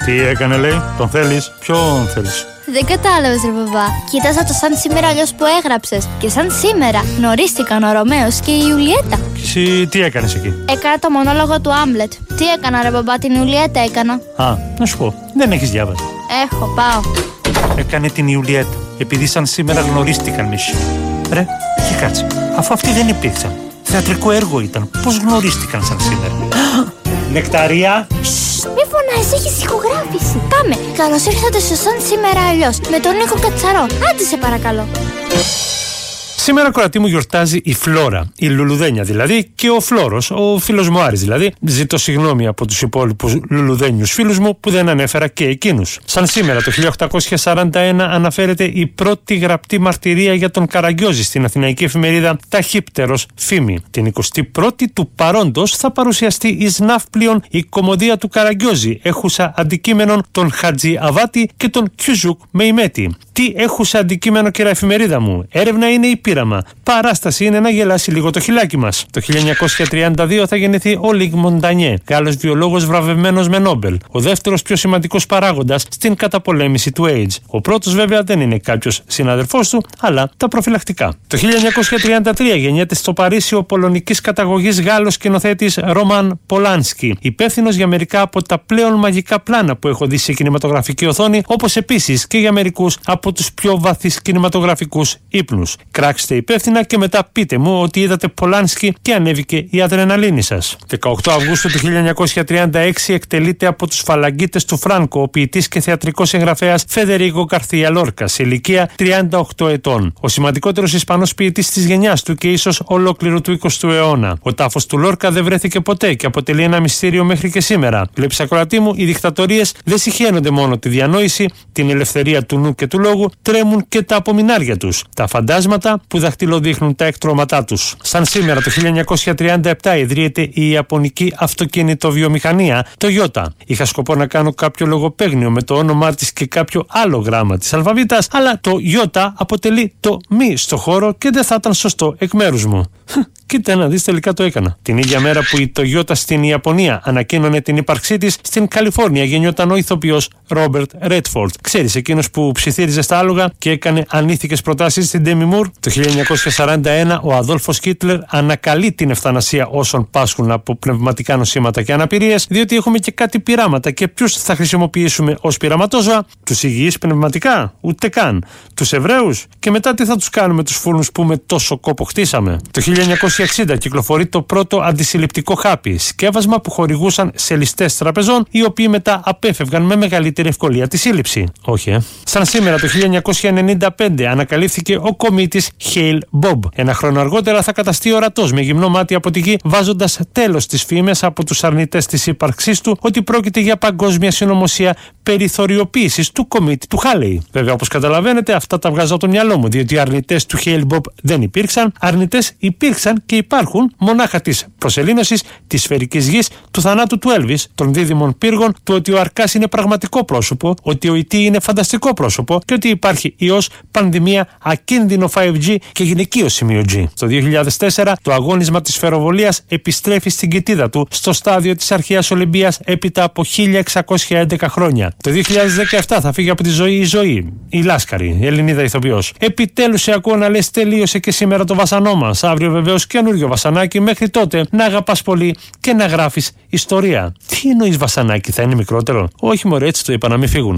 Τι έκανε, λέει, τον θέλεις? Ποιον θέλεις? Δεν κατάλαβες, ρε μπαμπά. Κοίταζα το σαν σήμερα αλλιώς που έγραψες. Και σαν σήμερα γνωρίστηκαν ο Ρωμαίος και η Ιουλιέτα. Και εσύ τι έκανες εκεί? Έκανα το μονόλογο του Άμλετ. Τι έκανα, ρε μπαμπά, την Ιουλιέτα έκανα. Α, να σου πω, δεν έχεις διάβασει. Έχω, πάω. Έκανε την Ιουλιέτα, επειδή σαν σήμερα γνωρίστηκαν μισή. Ρε, και κάτσε, αφού αυτοί δεν υπήρξαν. Θεατρικό έργο ήταν. Πώς γνωρίστηκαν σαν σήμερα? Νεκταρία! Μη φωνάζεις, έχεις ηχογράφηση. Πάμε. Καλώς ήρθατε στο σαν σήμερα αλλιώς με τον Νίκο Κατσαρό. Άντε σε παρακαλώ. Σήμερα, κορατή μου, γιορτάζει η Φλόρα, η Λουλουδένια δηλαδή, και ο Φλόρος, ο φίλος μου Άρης δηλαδή. Ζητώ συγγνώμη από τους υπόλοιπους Λουλουδένιους φίλους μου που δεν ανέφερα και εκείνους. Σαν σήμερα, το 1841, αναφέρεται η πρώτη γραπτή μαρτυρία για τον Καραγκιόζη στην αθηναϊκή εφημερίδα Ταχύπτερος Φήμη. Την 21η του παρόντος θα παρουσιαστεί εις ναύπλιον η κωμωδία του Καραγκιόζη, έχουσα αντικείμενον τον Χατζη Αβάτη και τον Κιουζούκ Μεϊμέτη. Τι έχουσα αντικείμενο, κυρία εφημερίδα μου? Έρευνα είναι η πείραμα. Παράσταση είναι να γελάσει λίγο το χιλάκι μας. Το 1932 θα γεννηθεί ο Λίγ Μοντανιέ, Γάλλος βιολόγος βραβευμένος με Νόμπελ. Ο δεύτερος πιο σημαντικός παράγοντας στην καταπολέμηση του AIDS. Ο πρώτος βέβαια δεν είναι κάποιος συναδελφός του, αλλά τα προφυλακτικά. Το 1933 γεννιέται στο Παρίσι ο πολωνικής καταγωγής Γάλλος σκηνοθέτης Ρόμαν Πολάνσκι, υπεύθυνος για μερικά από τα πλέον μαγικά πλάνα που έχω δει σε κινηματογραφική οθόνη, όπως επίσης και για μερικούς από τους πιο βαθύς κινηματογραφικούς ύπνους. Κράξτε υπεύθυνα και μετά πείτε μου ότι είδατε Πολάνσκι και ανέβηκε η αδρεναλίνη σας. 18 Αυγούστου του 1936 εκτελείται από τους φαλαγγίτες του Φράνκο ο ποιητής και θεατρικός εγγραφέας Φεδερίκο Γκαρθία Λόρκα σε ηλικία 38 ετών. Ο σημαντικότερος Ισπανός ποιητής της γενιάς του και ίσως ολόκληρου του 20ου αιώνα. Ο τάφος του Λόρκα δεν βρέθηκε ποτέ και αποτελεί ένα μυστήριο μέχρι και σήμερα. Βλέπεις, ακροατή μου, οι δικτατορίες δεν συχαίνονται μόνο τη διανόηση, την ελευθερία του νου και του λόγου, τρέμουν και τα απομεινάρια τους. Τα φαντάσματα που δαχτυλοδείχνουν τα εκτρώματά τους. Σαν σήμερα το 1937 ιδρύεται η Ιαπωνική αυτοκινητοβιομηχανία Toyota. Είχα σκοπό να κάνω κάποιο λογοπαίγνιο με το όνομά της και κάποιο άλλο γράμμα της αλφαβήτας, αλλά το Ιώτα αποτελεί το μη στο χώρο και δεν θα ήταν σωστό εκ μέρους μου. Κοίτα να δεις, τελικά το έκανα. Την ίδια μέρα που η Toyota στην Ιαπωνία ανακοίνωνε την ύπαρξή της, στην Καλιφόρνια γεννιόταν ο ηθοποιός Ρόμπερτ Ρέτφορντ. Ξέρεις, εκείνος που ψιθύριζε στα άλογα και έκανε ανήθικες προτάσεις στην Ντέμι Μουρ. Το 1941 ο Αδόλφος Χίτλερ ανακαλεί την ευθανασία όσων πάσχουν από πνευματικά νοσήματα και αναπηρίες, διότι έχουμε και κάτι πειράματα. Και ποιους θα χρησιμοποιήσουμε ως πειραματόζωα? Τους υγιείς πνευματικά? Ούτε καν. Τους Εβραίους? Και μετά τι θα τους κάνουμε τους φούρνους που με τόσο κόπο χτίσαμε? Το 1960 κυκλοφορεί το πρώτο αντισυλληπτικό χάπι, σκεύασμα που χορηγούσαν σε ληστές τραπεζών, οι οποίοι μετά απέφευγαν με μεγαλύτερη ευκολία τη σύλληψη. Όχι, Σαν σήμερα το 1995 ανακαλύφθηκε ο κομίτης Hale Bob. Ένα χρόνο αργότερα θα καταστεί ορατός με γυμνό μάτι από τη γη, βάζοντας τέλος στις φήμες από τους αρνητές της ύπαρξής του ότι πρόκειται για παγκόσμια συνωμοσία περιθωριοποίησης του κομίτη του Χάλεϊ. Βέβαια, όπως καταλαβαίνετε, αυτά τα βγάζω από το μυαλό μου, διότι οι αρνητές του Hale Bob δεν υπήρξαν. Αρνητές υπήρξαν και υπάρχουν μονάχα της προσελήνωσης, της σφαιρικής γης, του θανάτου του Έλβις, των δίδυμων πύργων, του ότι ο Αρκάς είναι πραγματικό πρόσωπο, ότι ο Ιτή είναι φανταστικό πρόσωπο και ότι υπάρχει ιός, πανδημία, ακίνδυνο 5G και γυναικείο σημείο G. Το 2004 το αγώνισμα της σφαιροβολίας επιστρέφει στην κοιτίδα του στο στάδιο της αρχαίας Ολυμπίας έπειτα από 1611 χρόνια. Το 2017 θα φύγει από τη ζωή η Ζωή, η Λάσκαρη, η Ελληνίδα ηθοποιός. Επιτέλους σε ακούω να λες τελείωσε και σήμερα το βασανό μας. Αύριο βεβαίως καινούριο βασανάκι. Μέχρι τότε να αγαπάς πολύ και να γράφεις ιστορία. Τι εννοείς βασανάκι, θα είναι μικρότερο? Όχι μωρέ, έτσι το είπα, να μην φύγουν.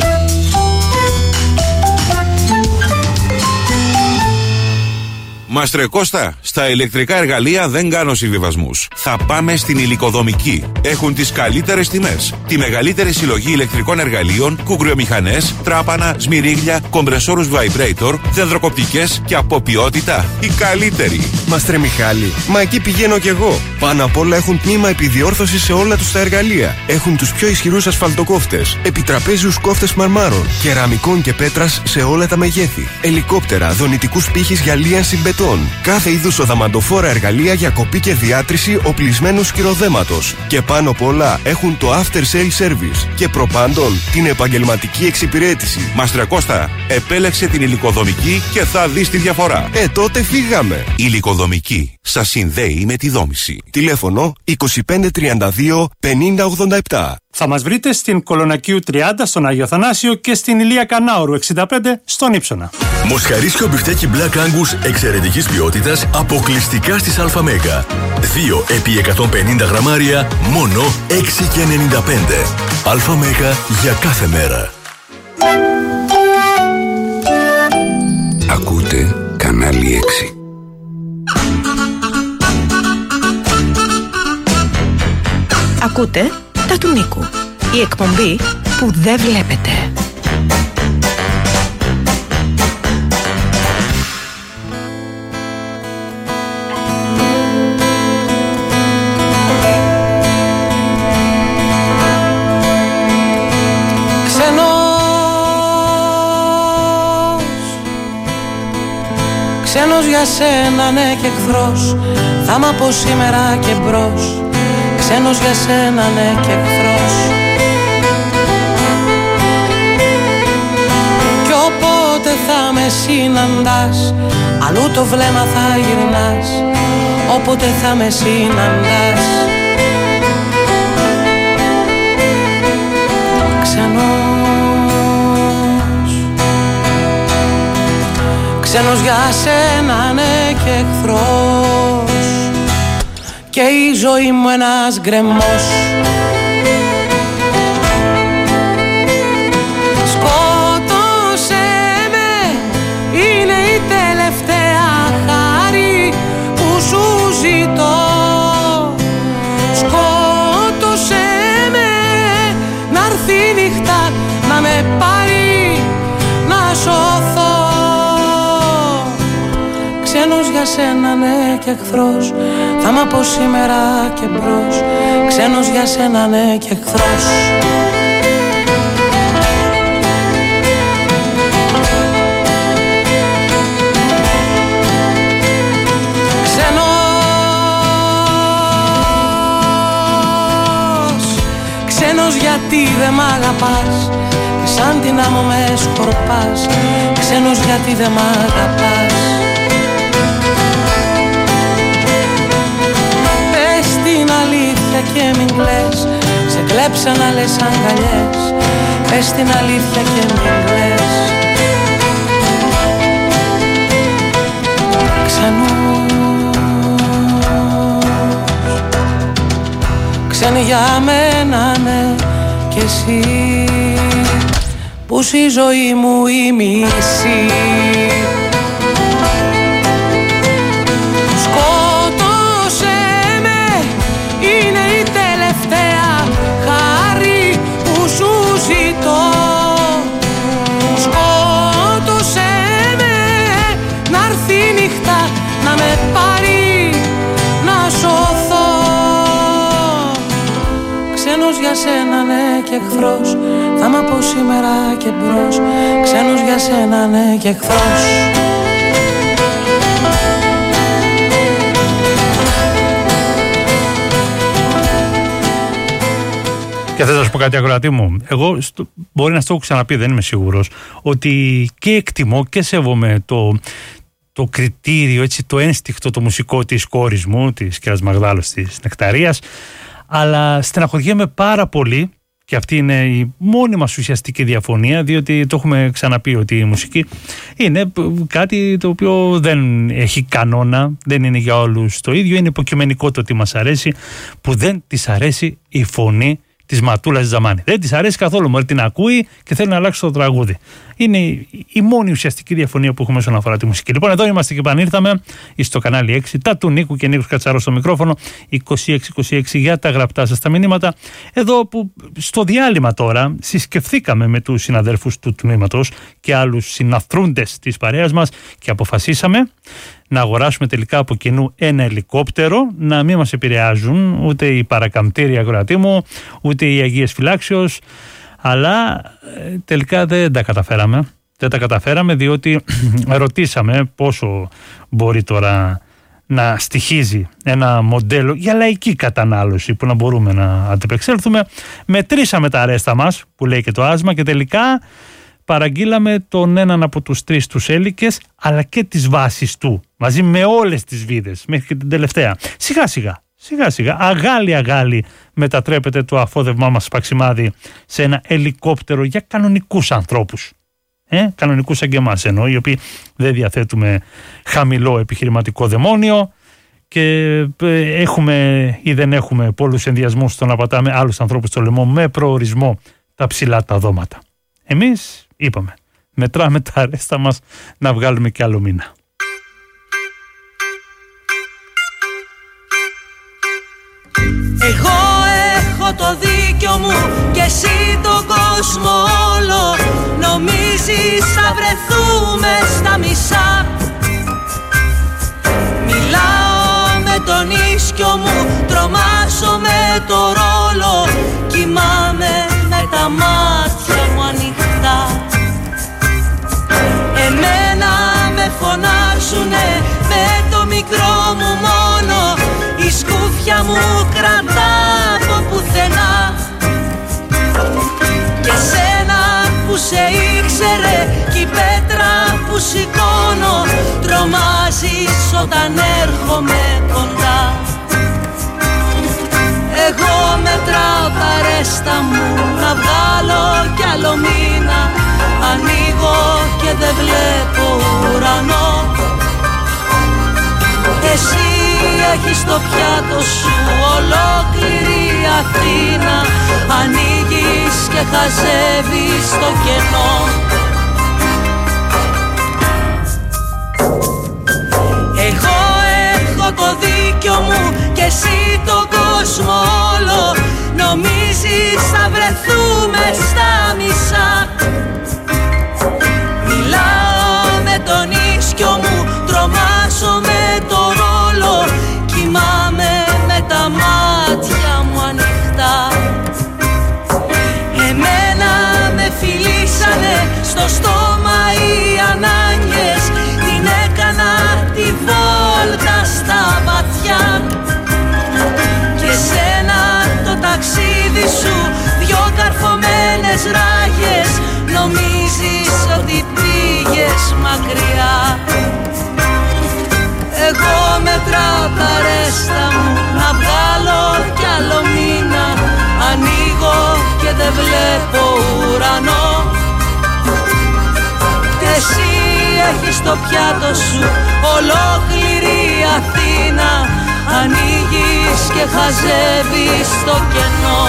Μάστρε Κώστα, στα ηλεκτρικά εργαλεία δεν κάνω συμβιβασμούς. Θα πάμε στην Υλικοδομική. Έχουν τις καλύτερες τιμές. Τη μεγαλύτερη συλλογή ηλεκτρικών εργαλείων, κουγκριομηχανές, τράπανα, σμυρίγλια, κομπρεσόρους vibrator, δενδροκοπτικές και από ποιότητα η καλύτερη. Μάστρε Μιχάλη, μα εκεί πηγαίνω κι εγώ. Πάνω απ' όλα έχουν τμήμα επιδιόρθωσης σε όλα τους τα εργαλεία. Έχουν τους πιο ισχυρούς ασφαλτοκόφτες, επιτραπέζιους κόφτες μαρμάρων, κεραμικών και πέτρας σε όλα τα μεγέθη. Ελικόπτερα, δονητικούς πύχης για λίανση μπετόνου. ετών. Κάθε είδους οδαμαντοφόρα εργαλεία για κοπή και διάτρηση οπλισμένου σκυροδέματος. Και πάνω απ' όλα έχουν το after sale service. Και προπάντων την επαγγελματική εξυπηρέτηση. Μαστρεκώστα, επέλεξε την υλικοδομική και θα δεις τη διαφορά. Τότε φύγαμε. Υλικοδομική σας συνδέει με τη δόμηση. Τηλέφωνο 2532 5087. Θα μας βρείτε στην Κολονακίου 30 στον Άγιο Θανάσιο και στην Ηλία Κανάωρου 65 στον Ύψονα. Μοσχαρίσκιο μπιφτέκι Black Angus εξαιρετικής ποιότητας αποκλειστικά στις ΑΜΕΓΑ. 2 επί 150 γραμμάρια μόνο 6,95. ΑΜΕΓΑ για κάθε μέρα. Ακούτε κανάλι 6. Ακούτε τα του Νίκου. Η εκπομπή που δεν βλέπετε. Ξένος για σένα ναι και εχθρός, θα μ' από σήμερα και μπρος. Ξένος για σένα ναι και εχθρός. Κι όποτε θα με συναντάς, αλλού το βλέμμα θα γυρνάς. Όποτε θα με συναντάς. Ξένος για σένα ναι και εχθρός. Και η ζωή μου ένας γκρεμός. Σκότωσέ με, είναι η τελευταία χάρη που σου ζητώ. Σκότωσέ με, να'ρθεί η νύχτα να με πάρει να σωθώ. Ξένος για σένα ναι και εχθρός, θα μ' από σήμερα και μπρος. Ξένος για σένα ναι και εχθρός. Ξένος γιατί δεν μ' αγαπάς και σαν την άμμο με σκορπάς. Ξένος γιατί δεν μ' αγαπάς. Και μην κλαις, σε κλέψαν άλλες αγκαλιές. Πες την αλήθεια και μην κλαις. Ξένοι για μένα ναι και εσύ, που στη ζωή μου η μισή. Σκότωσέ με, να'ρθεί η νύχτα να με πάρει να σωθώ. Ξένος για σένα ναι και εχθρός, θα μ' από σήμερα και μπρος. Ξένος για σένα ναι και εχθρός. Και θες να σου πω κάτι, ακροατή μου. Εγώ μπορεί να στο έχω ξαναπεί, δεν είμαι σίγουρος, ότι και εκτιμώ και σέβομαι το κριτήριο, έτσι, το ένστικτο, το μουσικό της κόρης μου, της κυρίας Μαγδάλος, της Νεκταρίας, αλλά στεναχωριέμαι πάρα πολύ, και αυτή είναι η μόνη μας ουσιαστική διαφωνία, διότι το έχουμε ξαναπεί ότι η μουσική είναι κάτι το οποίο δεν έχει κανόνα, δεν είναι για όλους το ίδιο, είναι υποκειμενικό το τι μας αρέσει, που δεν της αρέσει η φωνή της Ματούλας Τζαμάνη. Δεν της αρέσει καθόλου, μόλις την ακούει και θέλει να αλλάξει το τραγούδι. Είναι η μόνη ουσιαστική διαφωνία που έχουμε όσον αφορά τη μουσική. Λοιπόν, εδώ είμαστε και επανήρθαμε στο κανάλι 6, τα του Νίκου και Νίκος Κατσαρός στο μικρόφωνο, 2626 για τα γραπτά σας τα μηνύματα. Εδώ που στο διάλειμμα τώρα συσκεφθήκαμε με τους συναδέλφους του τμήματος και άλλους συναθρούντες της παρέας μας και αποφασίσαμε να αγοράσουμε τελικά από κοινού ένα ελικόπτερο, να μην μας επηρεάζουν ούτε οι παρακαμπτήροι, ακροατή μου, ούτε οι Αγίες Φυλάξεως, αλλά τελικά δεν τα καταφέραμε. δεν τα καταφέραμε, διότι ρωτήσαμε πόσο μπορεί τώρα να στοιχίζει ένα μοντέλο για λαϊκή κατανάλωση που να μπορούμε να αντεπεξέλθουμε. Μετρήσαμε τα αρέστα μας, που λέει και το άσμα, και τελικά παραγγείλαμε τον έναν από τους 3 τους έλικες, αλλά και τις βάσεις του, μαζί με όλες τις βίδες, μέχρι και την τελευταία. Σιγά σιγά, αγάλι μετατρέπεται το αφόδευμά μας Παξιμάδι σε ένα ελικόπτερο για κανονικούς ανθρώπους. Κανονικούς σαν και εμάς εννοώ, οι οποίοι δεν διαθέτουμε χαμηλό επιχειρηματικό δαιμόνιο και έχουμε ή δεν έχουμε πολλούς ενδιασμούς στο να πατάμε άλλους ανθρώπους στο λαιμό με προορισμό τα ψηλά τα δώματα. Εμείς είπαμε, μετράμε τα αρέστα μας να βγάλουμε και άλλο μήνα. Εγώ έχω το δίκιο μου και εσύ τον κόσμο όλο. Νομίζεις θα βρεθούμε στα μισά. Μιλάω με τον ίσκιο μου, τρομάζω με το ρόλο. Κοιμάμαι με τα μάτια μου ανοιχτά. Εμένα με φωνάζουνε με το μικρό μου μόνο. Η σκούφια μου κρατά από πουθενά. Και σένα που σε ήξερε κι η πέτρα που σηκώνω, τρομάζεις όταν έρχομαι κοντά. Εγώ μετράω τα ρέστα μου να βγάλω κι άλλο μήνα. Ανοίγω και δεν βλέπω ουρανό. Εσύ έχεις στο πιάτο σου ολόκληρη Αθήνα. Ανοίγεις και χαζεύεις το κενό. Εγώ έχω το δίκιο μου και εσύ τον κόσμο όλο. Νομίζεις θα βρεθούμε στα μισά. Μιλάω με τον ίσκιο μου, τρομάζω με το ρόλο. Κοιμάμαι με τα μάτια μου ανοιχτά. Εμένα με φιλήσανε στο στόμα οι ανάγκες. Την έκανα τη βόλτα στα βαθιά. Και σένα το ταξίδι σου, 2 καρφωμένες ράγες. Νομίζεις ότι πήγες μακριά. Εγώ μετράω τα ρέστα μου να βγάλω κι άλλο μήνα. Ανοίγω και δεν βλέπω ουρανό. Και εσύ έχεις στο πιάτο σου ολόκληρη Αθήνα. Ανοίγεις και χαζεύεις το κενό.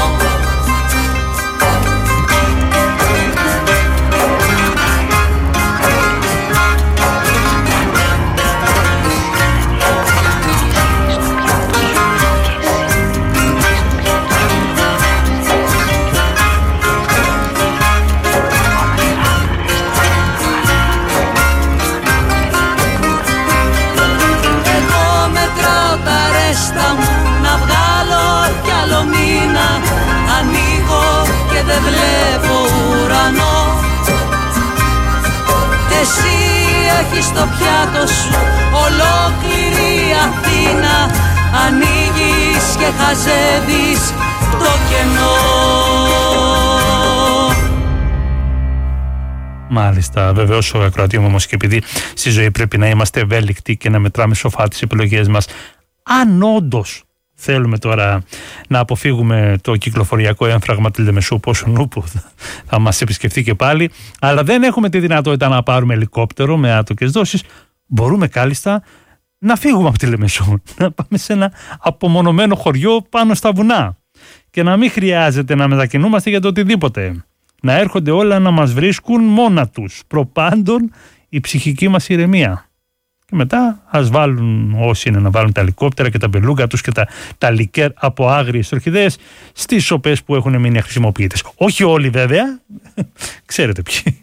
Δεν βλέπω ουρανό. Εσύ έχεις στο πιάτο σου ολόκληρη Αθήνα. Ανοίγεις και χαζεύεις το κενό. Μάλιστα, βεβαίως ο ακροατή μου όμως, και επειδή στη ζωή πρέπει να είμαστε ευέλικτοι και να μετράμε σοφά τις επιλογές μας, αν όντως θέλουμε τώρα να αποφύγουμε το κυκλοφοριακό έμφραγμα τη Λεμεσού, πόσο νούπου θα μας επισκεφτεί και πάλι, αλλά δεν έχουμε τη δυνατότητα να πάρουμε ελικόπτερο με άτοκες δόσεις, μπορούμε κάλλιστα να φύγουμε από τη Λεμεσού, να πάμε σε ένα απομονωμένο χωριό πάνω στα βουνά και να μην χρειάζεται να μετακινούμαστε για το οτιδήποτε. Να έρχονται όλα να μας βρίσκουν μόνα τους, προπάντων η ψυχική μας ηρεμία. Και μετά ας βάλουν όσοι είναι να βάλουν τα ελικόπτερα και τα μπελούγκα τους και τα λικέρ από άγριες ορχιδέες στις σοπές που έχουν μείνει αχρησιμοποιητές. Όχι όλοι βέβαια, ξέρετε ποιοι.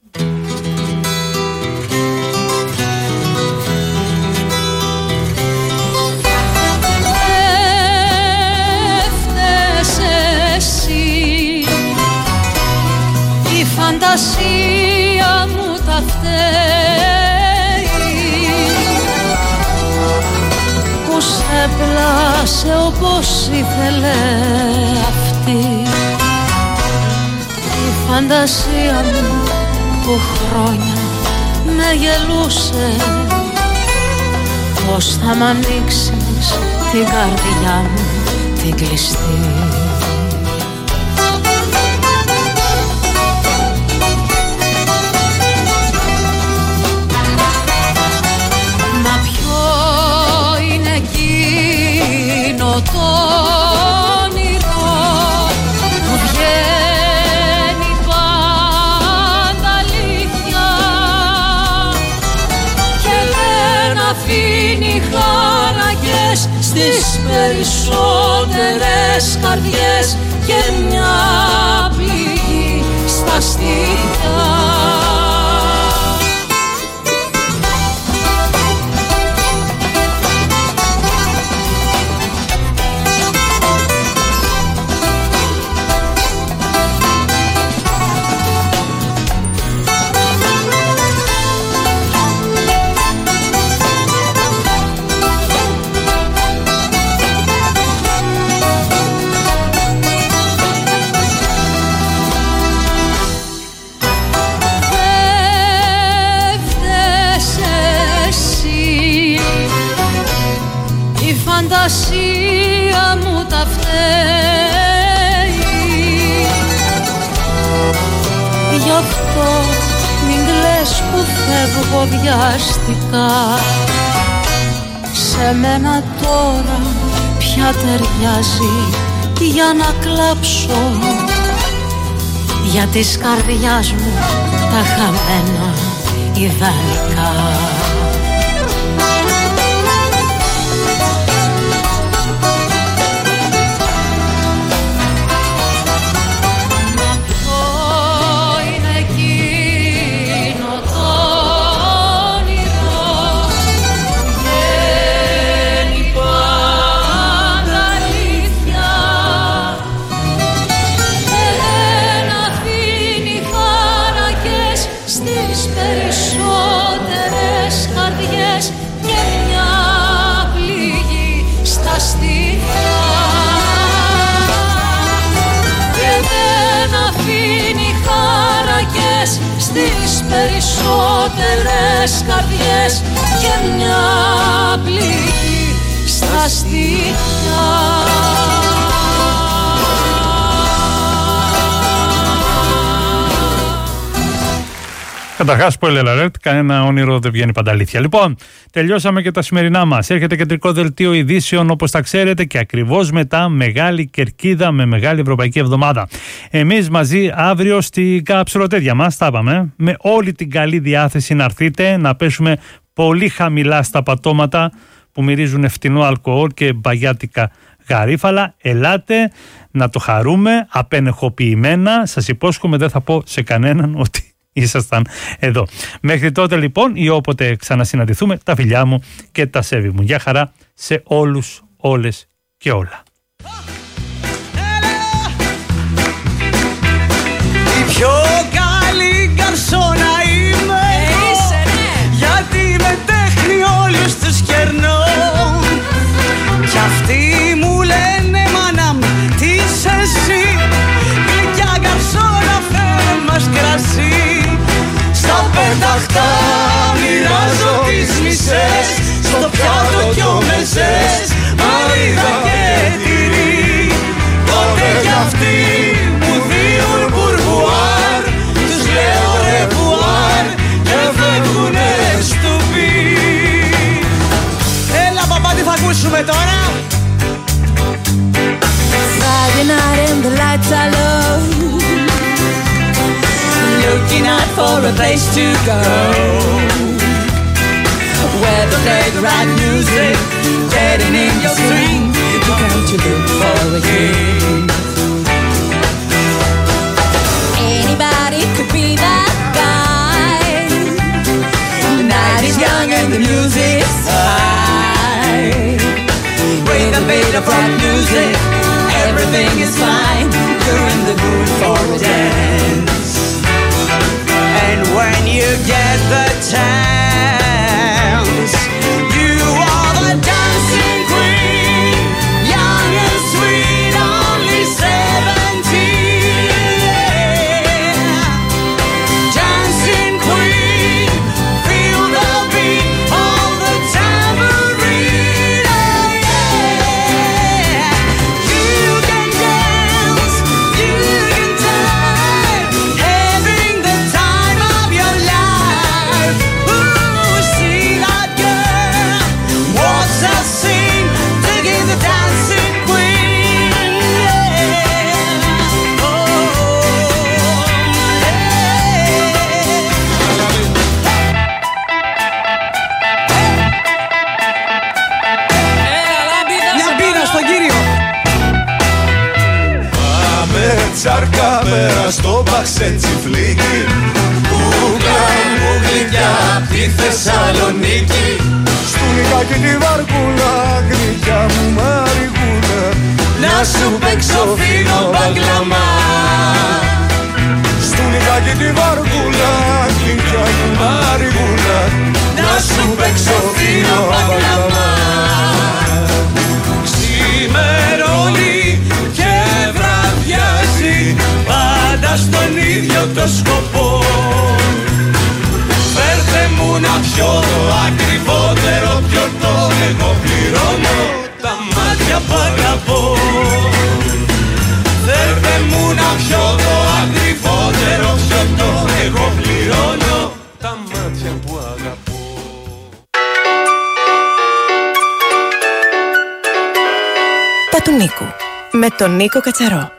Έφτες εσύ, η φαντασία μου φταίει που σε πλάσε όπως ήθελε αυτή η φαντασία μου που χρόνια με γελούσε. Πώς θα μ' ανοίξεις την καρδιά μου την κλειστή. Μα ποιο είναι εκείνο το όνειρο που βγαίνει πάντα αλήθεια και δεν αφήνει χάραγες στις περισσότερες καρδιές και μια πληγή στα στήθια. Φαντασία μου τα φταίει. Γι' αυτό μην κλαις που φεύγω βιαστικά. Σε μένα τώρα πια ταιριάζει για να κλάψω για της καρδιάς μου τα χαμένα ιδανικά. Στις περισσότερες καρδιές και μια πληγή στα στήθια. Καταρχάς, spoiler alert, κανένα όνειρο δεν βγαίνει πάντα αλήθεια. Λοιπόν, τελειώσαμε και τα σημερινά μας. Έρχεται κεντρικό δελτίο ειδήσεων, όπως τα ξέρετε, και ακριβώς μετά μεγάλη κερκίδα με μεγάλη ευρωπαϊκή εβδομάδα. Εμείς μαζί αύριο στη καψουροτέδια μας, τα είπαμε, με όλη την καλή διάθεση να έρθετε, να πέσουμε πολύ χαμηλά στα πατώματα που μυρίζουν φτηνό αλκοόλ και μπαγιάτικα γαρίφαλα. Ελάτε να το χαρούμε απενεχοποιημένα. Σας υπόσχομαι, δεν θα πω σε κανέναν ότι ήσασταν εδώ. Μέχρι τότε λοιπόν, ή όποτε ξανασυναντηθούμε, τα φιλιά μου και τα σέβη μου. Γεια χαρά σε όλους, όλες και όλα. Η πιο καλή γκαρσόνα είμαι εγώ, γιατί με τέχνη όλους τους κερνώ. Κι αυτοί μου λένε μάνα μου, τι είσαι εσύ, γλυκιά γκαρσόνα, φέρε μας κρασί. Στα πέταχτα μοιράζω τις μισές, στο πιάτο κι ο μεσές, μαρίδα και τυρί. Τότε κι αυτοί μου δίνουν μπουρμπουάρ, τους λέω ρεβουάρ και φεύγουνε στουπί. Έλα παπά, τι θα ακούσουμε τώρα? Friday night and the lights are low, looking out for a place to go, where they play the right music, getting in your swing. You come to look for a king. Anybody could be that guy. The night is young and the music's high. With a bit of rock music, everything is fine. You're in the mood for a dance. And when when you get the chance. You are the dancing queen, young and sweet, only 17. Dancing queen, feel the beat of the tambourine. You can dance, you can time, having the time of your life. Ooh, see that girl, watch her sing, digging the dancing queen. Yeah. Oh, Λαμπίνα στον κύριο. Πάμε τσάρκα μέρα στο μπαξέ τσιφλίκι, κούκλα μου γλυκιά απ' τη Θεσσαλονίκη. Στου λιγάκι τη βαρκούλα, γλυκιά μου μαριγούλα, να σου παίξω φίνο μπαγκλαμά. Στου λιγάκι τη βαρκούλα, γλυκιά μου μαριγούλα, να σου παίξω φίνο μπαγκλαμά. Ξημερώνει και βραδιάζει, πάντα στον ίδιο το σκοπό. Φέρτε μου να πιω το ακριβότερο πιωτό, εγώ πληρώνω τα μάτια που αγαπώ. Φέρτε μου να πιω το ακριβότερο πιωτό, εγώ πληρώνω τα μάτια που αγαπώ. Τα του Νίκου με τον Νίκο Κατσαρό.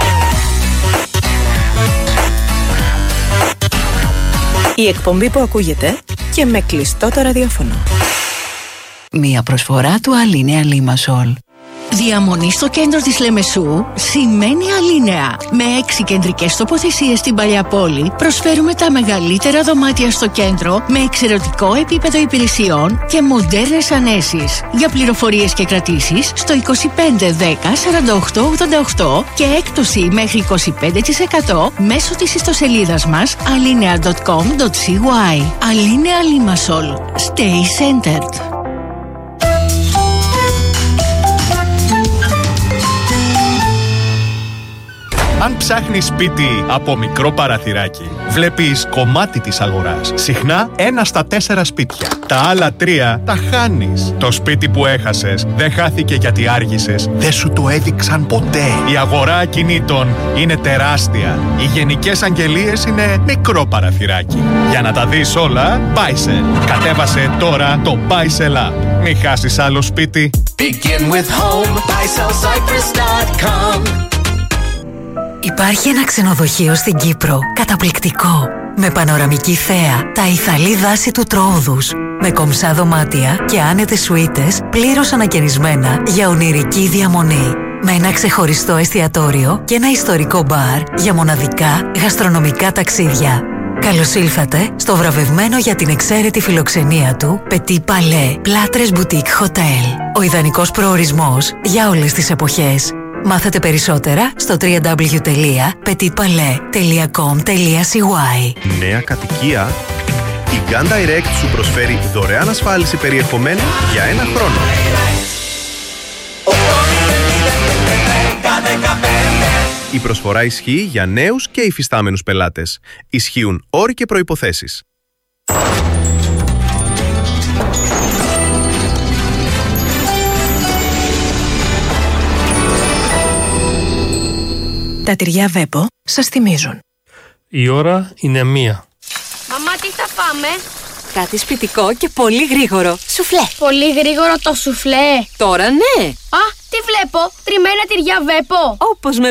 Η εκπομπή που ακούγεται και με κλειστό το ραδιόφωνο. Μία προσφορά του Αλίνεα Λίμασολ. Διαμονή στο κέντρο της Λεμεσού σημαίνει Αλίνεα. Με 6 κεντρικές τοποθεσίες στην παλιά πόλη προσφέρουμε τα μεγαλύτερα δωμάτια στο κέντρο με εξαιρετικό επίπεδο υπηρεσιών και μοντέρνες ανέσεις. Για πληροφορίες και κρατήσεις στο 25 10 48 88 και έκπτωση μέχρι 25% μέσω της ιστοσελίδας μας alinea.com.cy. Αλίνεα Λίμασολ. Stay centered. Αν ψάχνεις σπίτι από μικρό παραθυράκι, βλέπεις κομμάτι της αγοράς. Συχνά 1 στα 4 σπίτια. Τα άλλα 3 τα χάνεις. Το σπίτι που έχασες δεν χάθηκε γιατί άργησες. Δεν σου το έδειξαν ποτέ. Η αγορά ακινήτων είναι τεράστια. Οι γενικές αγγελίες είναι μικρό παραθυράκι. Για να τα δεις όλα, Buysell. Κατέβασε τώρα το Buysell App. Μην χάσεις άλλο σπίτι. Begin with home, BuySellCyprus.com. Υπάρχει ένα ξενοδοχείο στην Κύπρο, καταπληκτικό, με πανοραμική θέα, τα ηθαλή δάση του Τροόδους, με κομψά δωμάτια και άνετες σουίτες πλήρως ανακαινισμένα για ονειρική διαμονή, με ένα ξεχωριστό εστιατόριο και ένα ιστορικό μπαρ για μοναδικά γαστρονομικά ταξίδια. Καλώς ήλθατε στο βραβευμένο για την εξαίρετη φιλοξενία του Petit Palais Plâtres Boutique Hotel. Ο ιδανικός προορισμός για όλες τις εποχές. Μάθετε περισσότερα στο www.petitpalais.com.cy. Νέα κατοικία. Η Gun Direct σου προσφέρει δωρεάν ασφάλιση περιεχομένου για 1 χρόνο. Η προσφορά ισχύει για νέους και υφιστάμενους πελάτες. Ισχύουν όροι και προϋποθέσεις. Τα τυριά Βέπο σας θυμίζουν. Η ώρα είναι 1. Μαμά, τι θα φάμε? Κάτι σπιτικό και πολύ γρήγορο. Σουφλέ. Πολύ γρήγορο το σουφλέ. Τώρα ναι. Α, τι βλέπω? Τριμμένα τυριά Βέπο. Όπως με